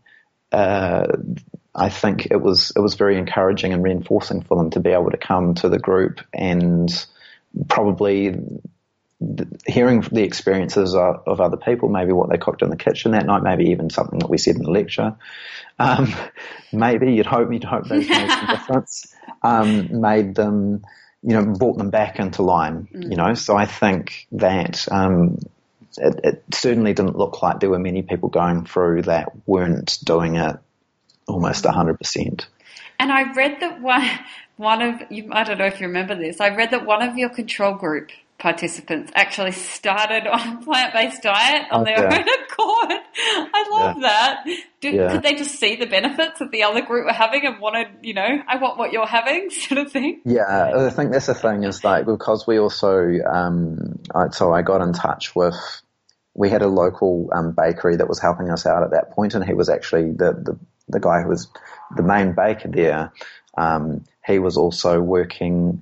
Speaker 1: I think it was very encouraging and reinforcing for them to be able to come to the group, and probably hearing the experiences of other people, maybe what they cooked in the kitchen that night, maybe even something that we said in the lecture. Maybe you'd hope those made some difference, made them. Brought them back into line, So I think that it certainly didn't look like there were many people going through that weren't doing it almost 100%.
Speaker 2: And I read that one of you, I don't know if you remember this, I read that one of your control group participants actually started on a plant-based diet on their own accord. I love that. Could they just see the benefits that the other group were having and wanted, I want what you're having sort of thing? Yeah,
Speaker 1: I think that's the thing is like, because we also, so I got in touch with, we had a local bakery that was helping us out at that point, and he was actually the guy who was the main baker there. He was also working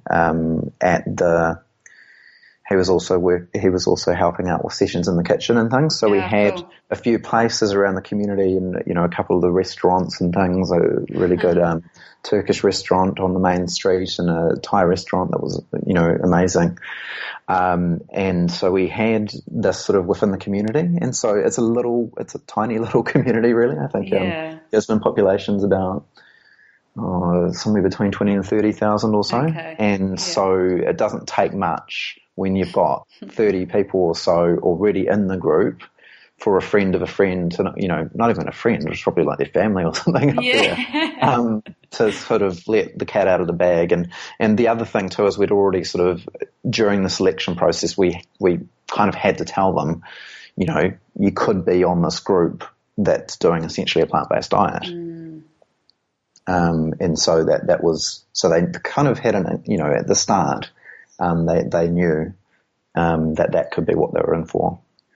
Speaker 1: He was also helping out with sessions in the kitchen and things. So we had a few places around the community, and a couple of the restaurants and things. A really good Turkish restaurant on the main street, and a Thai restaurant that was amazing. And so we had this sort of within the community, and so it's a tiny little community, really. I think Gisborne population's about somewhere between 20 and 30,000 or so, so it doesn't take much when you've got 30 people or so already in the group for a friend of a friend to, not even a friend, it's probably like their family or something up there, to sort of let the cat out of the bag. And the other thing too is we'd already sort of, during the selection process, we kind of had to tell them, you could be on this group that's doing essentially a plant-based diet. And so that was, so they kind of had at the start, they knew that could be what they were in for.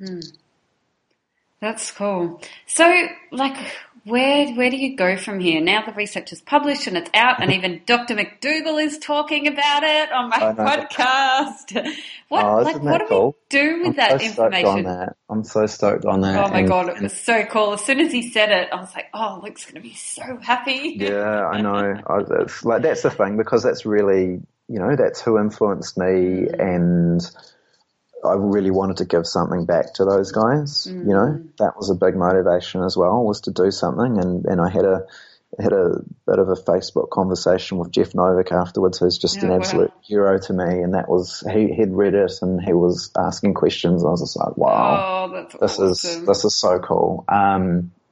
Speaker 2: That's cool. So, where do you go from here? Now the research is published and it's out, and even Dr. McDougall is talking about it on my podcast. What do we do with that information?
Speaker 1: I'm so stoked on that.
Speaker 2: Oh my God, it was so cool. As soon as he said it, I was like, oh, Luke's going to be so happy.
Speaker 1: Yeah, I know. That's the thing, because that's really, that's who influenced me, and I really wanted to give something back to those guys. That was a big motivation as well, was to do something. And I had a bit of a Facebook conversation with Jeff Novick afterwards, who's just an absolute hero to me. And that was, he'd read it and he was asking questions. I was just like, wow,
Speaker 2: that's awesome.
Speaker 1: This is so cool.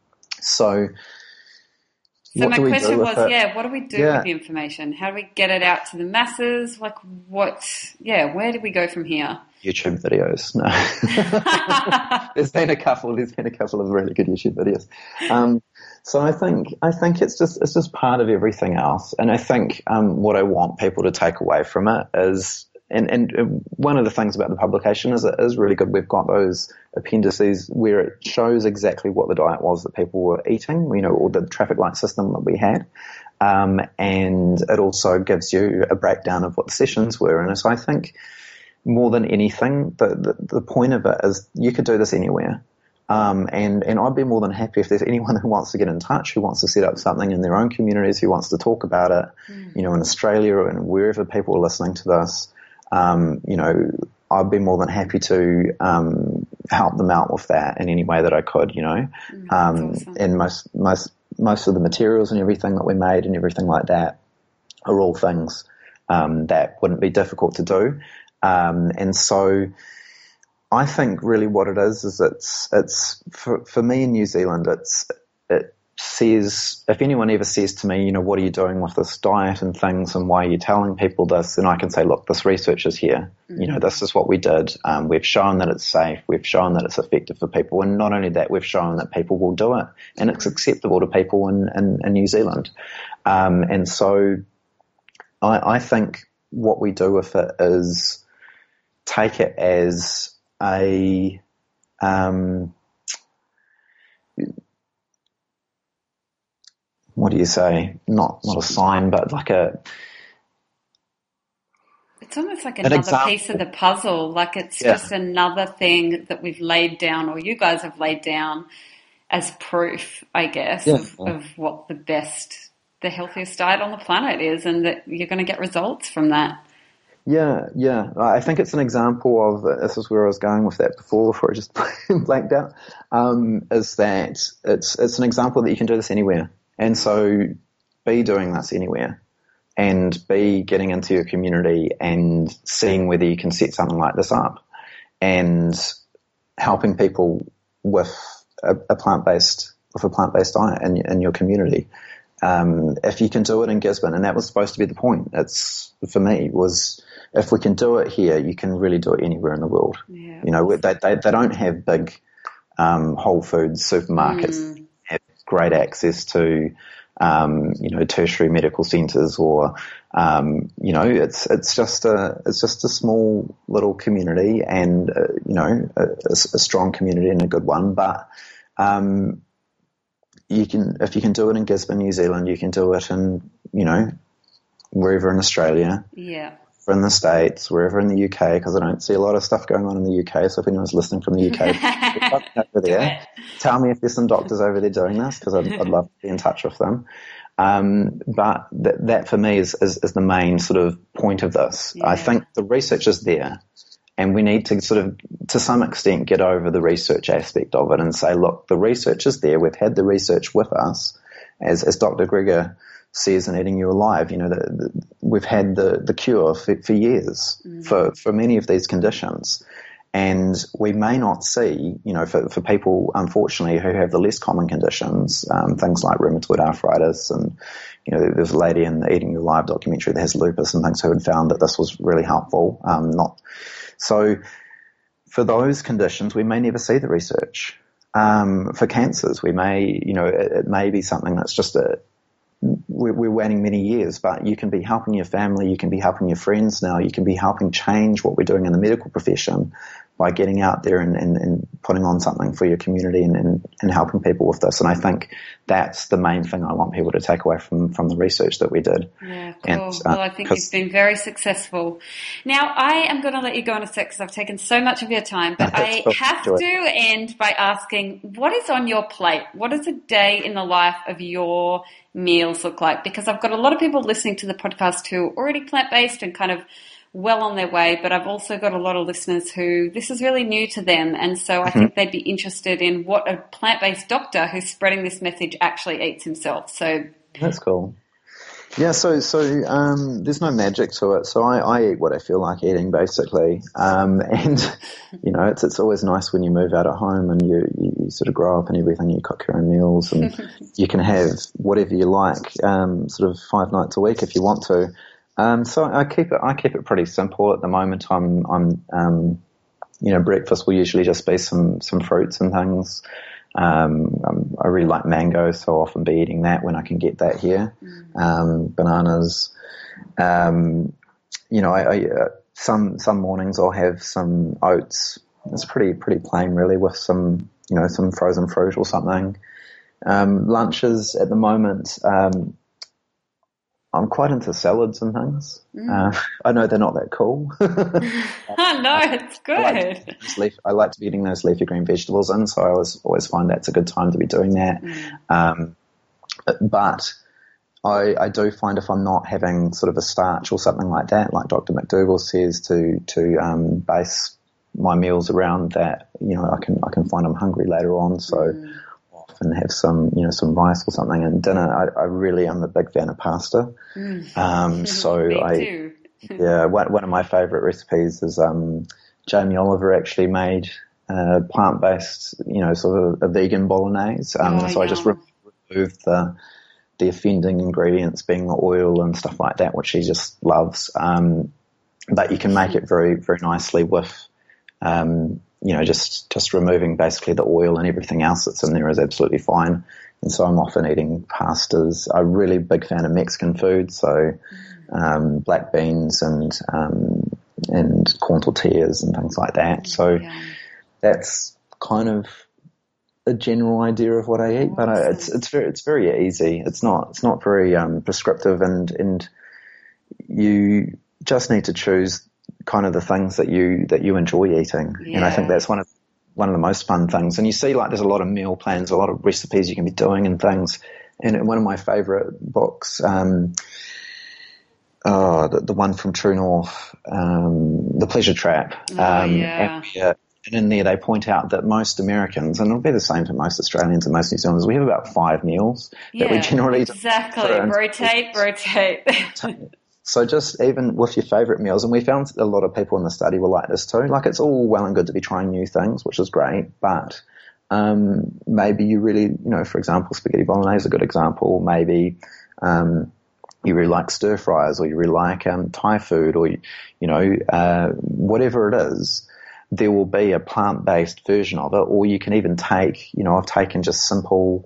Speaker 1: So
Speaker 2: my question was, what do we do with the information? How do we get it out to the masses? Like where do we go from here?
Speaker 1: YouTube videos. No. There's been a couple of really good YouTube videos. So I think it's just part of everything else. And I think what I want people to take away from it is, and one of the things about the publication is it is really good. We've got those appendices where it shows exactly what the diet was that people were eating, or the traffic light system that we had. And it also gives you a breakdown of what the sessions were. And so I think more than anything, the point of it is you could do this anywhere. And I'd be more than happy if there's anyone who wants to get in touch, who wants to set up something in their own communities, who wants to talk about it, in Australia and wherever people are listening to this. I'd be more than happy to help them out with that in any way that I could, Awesome. And most of the materials and everything that we made and everything like that are all things that wouldn't be difficult to do. And so I think really what it is it's for me in New Zealand, it says, if anyone ever says to me, what are you doing with this diet and things and why are you telling people this? And I can say, look, this research is here. Mm-hmm. This is what we did. We've shown that it's safe. We've shown that it's effective for people. And not only that, we've shown that people will do it and it's acceptable to people in New Zealand. And so I think what we do with it is take it as a, what do you say? Not a sign, but like
Speaker 2: it's almost like another piece of the puzzle. Like it's just another thing that we've laid down, or you guys have laid down as proof, I guess, of what the healthiest diet on the planet is, and that you're going to get results from that.
Speaker 1: Yeah. I think it's an example of, this is where I was going with that before I just blanked out, is that it's an example that you can do this anywhere. And so be doing this anywhere and be getting into your community and seeing whether you can set something like this up and helping people with a plant-based diet in your community. If you can do it in Gisborne, and that was supposed to be the point, for me was, if we can do it here, you can really do it anywhere in the world. Yeah. They don't have big Whole Foods supermarkets. Have great access to tertiary medical centres, or it's just a small little community, and a strong community and a good one. But if you can do it in Gisborne, New Zealand, you can do it in wherever in Australia.
Speaker 2: Yeah.
Speaker 1: In the States, wherever in the UK, because I don't see a lot of stuff going on in the UK. So if anyone's listening from the UK, over there, tell me if there's some doctors over there doing this, because I'd love to be in touch with them. But that for me is the main sort of point of this. Yeah. I think the research is there, and we need to sort of, to some extent, get over the research aspect of it and say, look, the research is there. We've had the research with us, as Dr. Greger says in Eating You Alive, we've had the cure for years for many of these conditions. And we may not see, for people, unfortunately, who have the less common conditions, things like rheumatoid arthritis, and, there's a lady in the Eating You Alive documentary that has lupus and things, who had found that this was really helpful. So for those conditions, we may never see the research. For cancers, we may, it may be something that's just we're waiting many years, but you can be helping your family, you can be helping your friends now, you can be helping change what we're doing in the medical profession by getting out there and putting on something for your community and helping people with this. And I think that's the main thing I want people to take away from the research that we did.
Speaker 2: Yeah, cool. And, well, I think you've been very successful. Now, I am going to let you go in a sec because I've taken so much of your time, but I have to end by asking, what is on your plate? What does a day in the life of your meals look like? Because I've got a lot of people listening to the podcast who are already plant-based and kind of well on their way, but I've also got a lot of listeners who this is really new to them, and so I think they'd be interested in what a plant-based doctor who's spreading this message actually eats himself. So
Speaker 1: that's cool. Yeah, so there's no magic to it. So I eat what I feel like eating, basically. And it's always nice when you move out at home and you sort of grow up and everything. You cook your own meals and you can have whatever you like, sort of 5 nights a week if you want to. So I keep it pretty simple at the moment. Breakfast will usually just be some fruits and things. I really like mango, so I'll often be eating that when I can get that here. Bananas. Some mornings I'll have some oats. It's pretty plain really, with some frozen fruit or something. Lunches at the moment, I'm quite into salads and things. I know they're not that cool.
Speaker 2: No, it's good.
Speaker 1: I like to be eating those leafy green vegetables in, so I always find that's a good time to be doing that. But I do find if I'm not having sort of a starch or something like that, like Dr. McDougall says, to base my meals around that, I can find I'm hungry later on, so often have some rice or something. And dinner, I really am a big fan of pasta. So
Speaker 2: Me too.
Speaker 1: Yeah, one of my favourite recipes is Jamie Oliver actually made plant-based, sort of a vegan bolognese. So I just removed the offending ingredients, being the oil and stuff like that, which she just loves. But you can make it very, very nicely with, just removing basically the oil, and everything else that's in there is absolutely fine. And so I'm often eating pastas. I'm a really big fan of Mexican food, so black beans and corn tortillas and things like that. So that's kind of a general idea of what I eat, but it's very easy. It's not very prescriptive, and you just need to choose kind of the things that you enjoy eating. And I think that's one of the most fun things. And you see, like, there's a lot of meal plans, a lot of recipes you can be doing and things. And one of my favorite books, the one from True North, The Pleasure Trap. And in there they point out that most Americans, and it'll be the same for most Australians and most New Zealanders, we have about 5 meals that we generally
Speaker 2: exactly rotate.
Speaker 1: So just even with your favourite meals, and we found a lot of people in the study were like this too. Like, it's all well and good to be trying new things, which is great, but maybe you really, for example, spaghetti bolognese is a good example. Maybe you really like stir fries, or you really like Thai food, or whatever it is. There will be a plant-based version of it, or you can even take, I've taken just simple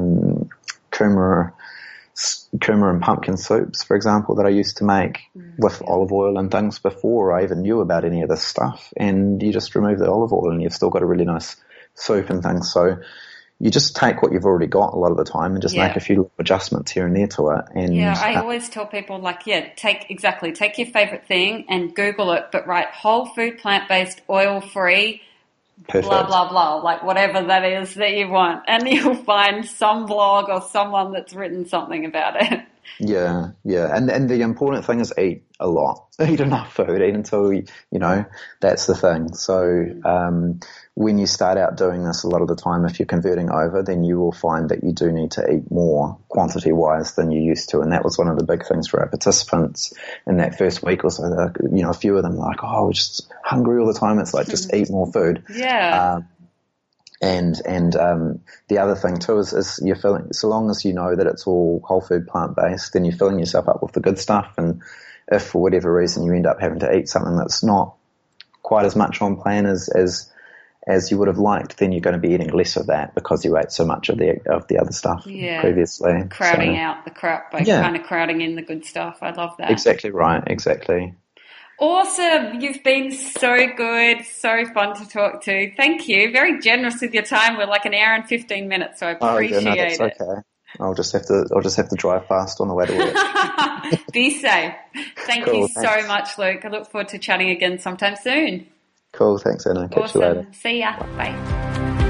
Speaker 1: kurma and pumpkin soups, for example, that I used to make with olive oil and things before I even knew about any of this stuff. And you just remove the olive oil and you've still got a really nice soup and things. So you just take what you've already got a lot of the time and just make a few little adjustments here and there to it. And
Speaker 2: I always tell people, take your favourite thing and Google it, but write whole food, plant-based, oil-free,
Speaker 1: perfect.
Speaker 2: Blah, blah, blah, like whatever that is that you want. And you'll find some blog or someone that's written something about it.
Speaker 1: Yeah. And the important thing is eat a lot. Eat enough food. Eat until, that's the thing. So when you start out doing this, a lot of the time, if you're converting over, then you will find that you do need to eat more quantity-wise than you used to. And that was one of the big things for our participants in that first week or so. A few of them were like, we're just hungry all the time. It's like, just eat more food.
Speaker 2: Yeah.
Speaker 1: And the other thing too is you're filling, so long as you know that it's all whole food, plant-based, then you're filling yourself up with the good stuff. And if for whatever reason you end up having to eat something that's not quite as much on plan as you would have liked, then you're going to be eating less of that because you ate so much of the other stuff previously.
Speaker 2: Crowding out the crap by kind of crowding in the good stuff. I love that.
Speaker 1: Exactly right. Exactly.
Speaker 2: Awesome. You've been so good, so fun to talk to. Thank you. Very generous with your time. We're like an hour and 15 minutes, so I appreciate it.
Speaker 1: That's okay. I'll just have to drive fast on the way to work.
Speaker 2: Be safe. Thank you so much, Luke. I look forward to chatting again sometime soon.
Speaker 1: Cool. Thanks, Anna. Catch you later.
Speaker 2: See ya. Bye.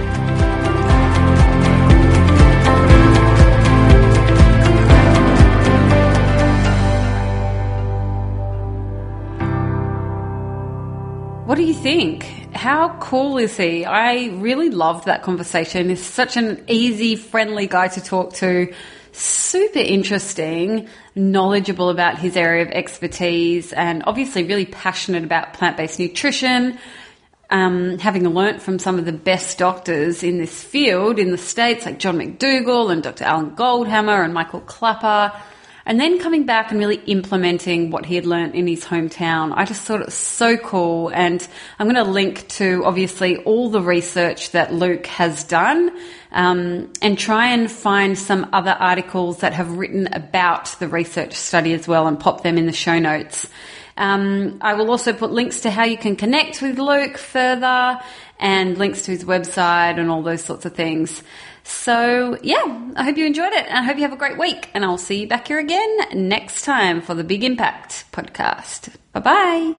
Speaker 2: What do you think? How cool is he? I really loved that conversation. He's such an easy, friendly guy to talk to. super interesting, knowledgeable about his area of expertise, and obviously really passionate about plant-based nutrition. Having learnt from some of the best doctors in this field in the States, like John McDougall and Dr. Alan Goldhammer and Michael Clapper, and then coming back and really implementing what he had learnt in his hometown. I just thought it was so cool. And I'm going to link to, obviously, all the research that Luke has done, and try and find some other articles that have written about the research study as well and pop them in the show notes. I will also put links to how you can connect with Luke further and links to his website and all those sorts of things. So, yeah, I hope you enjoyed it, and I hope you have a great week, and I'll see you back here again next time for the Big Impact podcast. Bye-bye.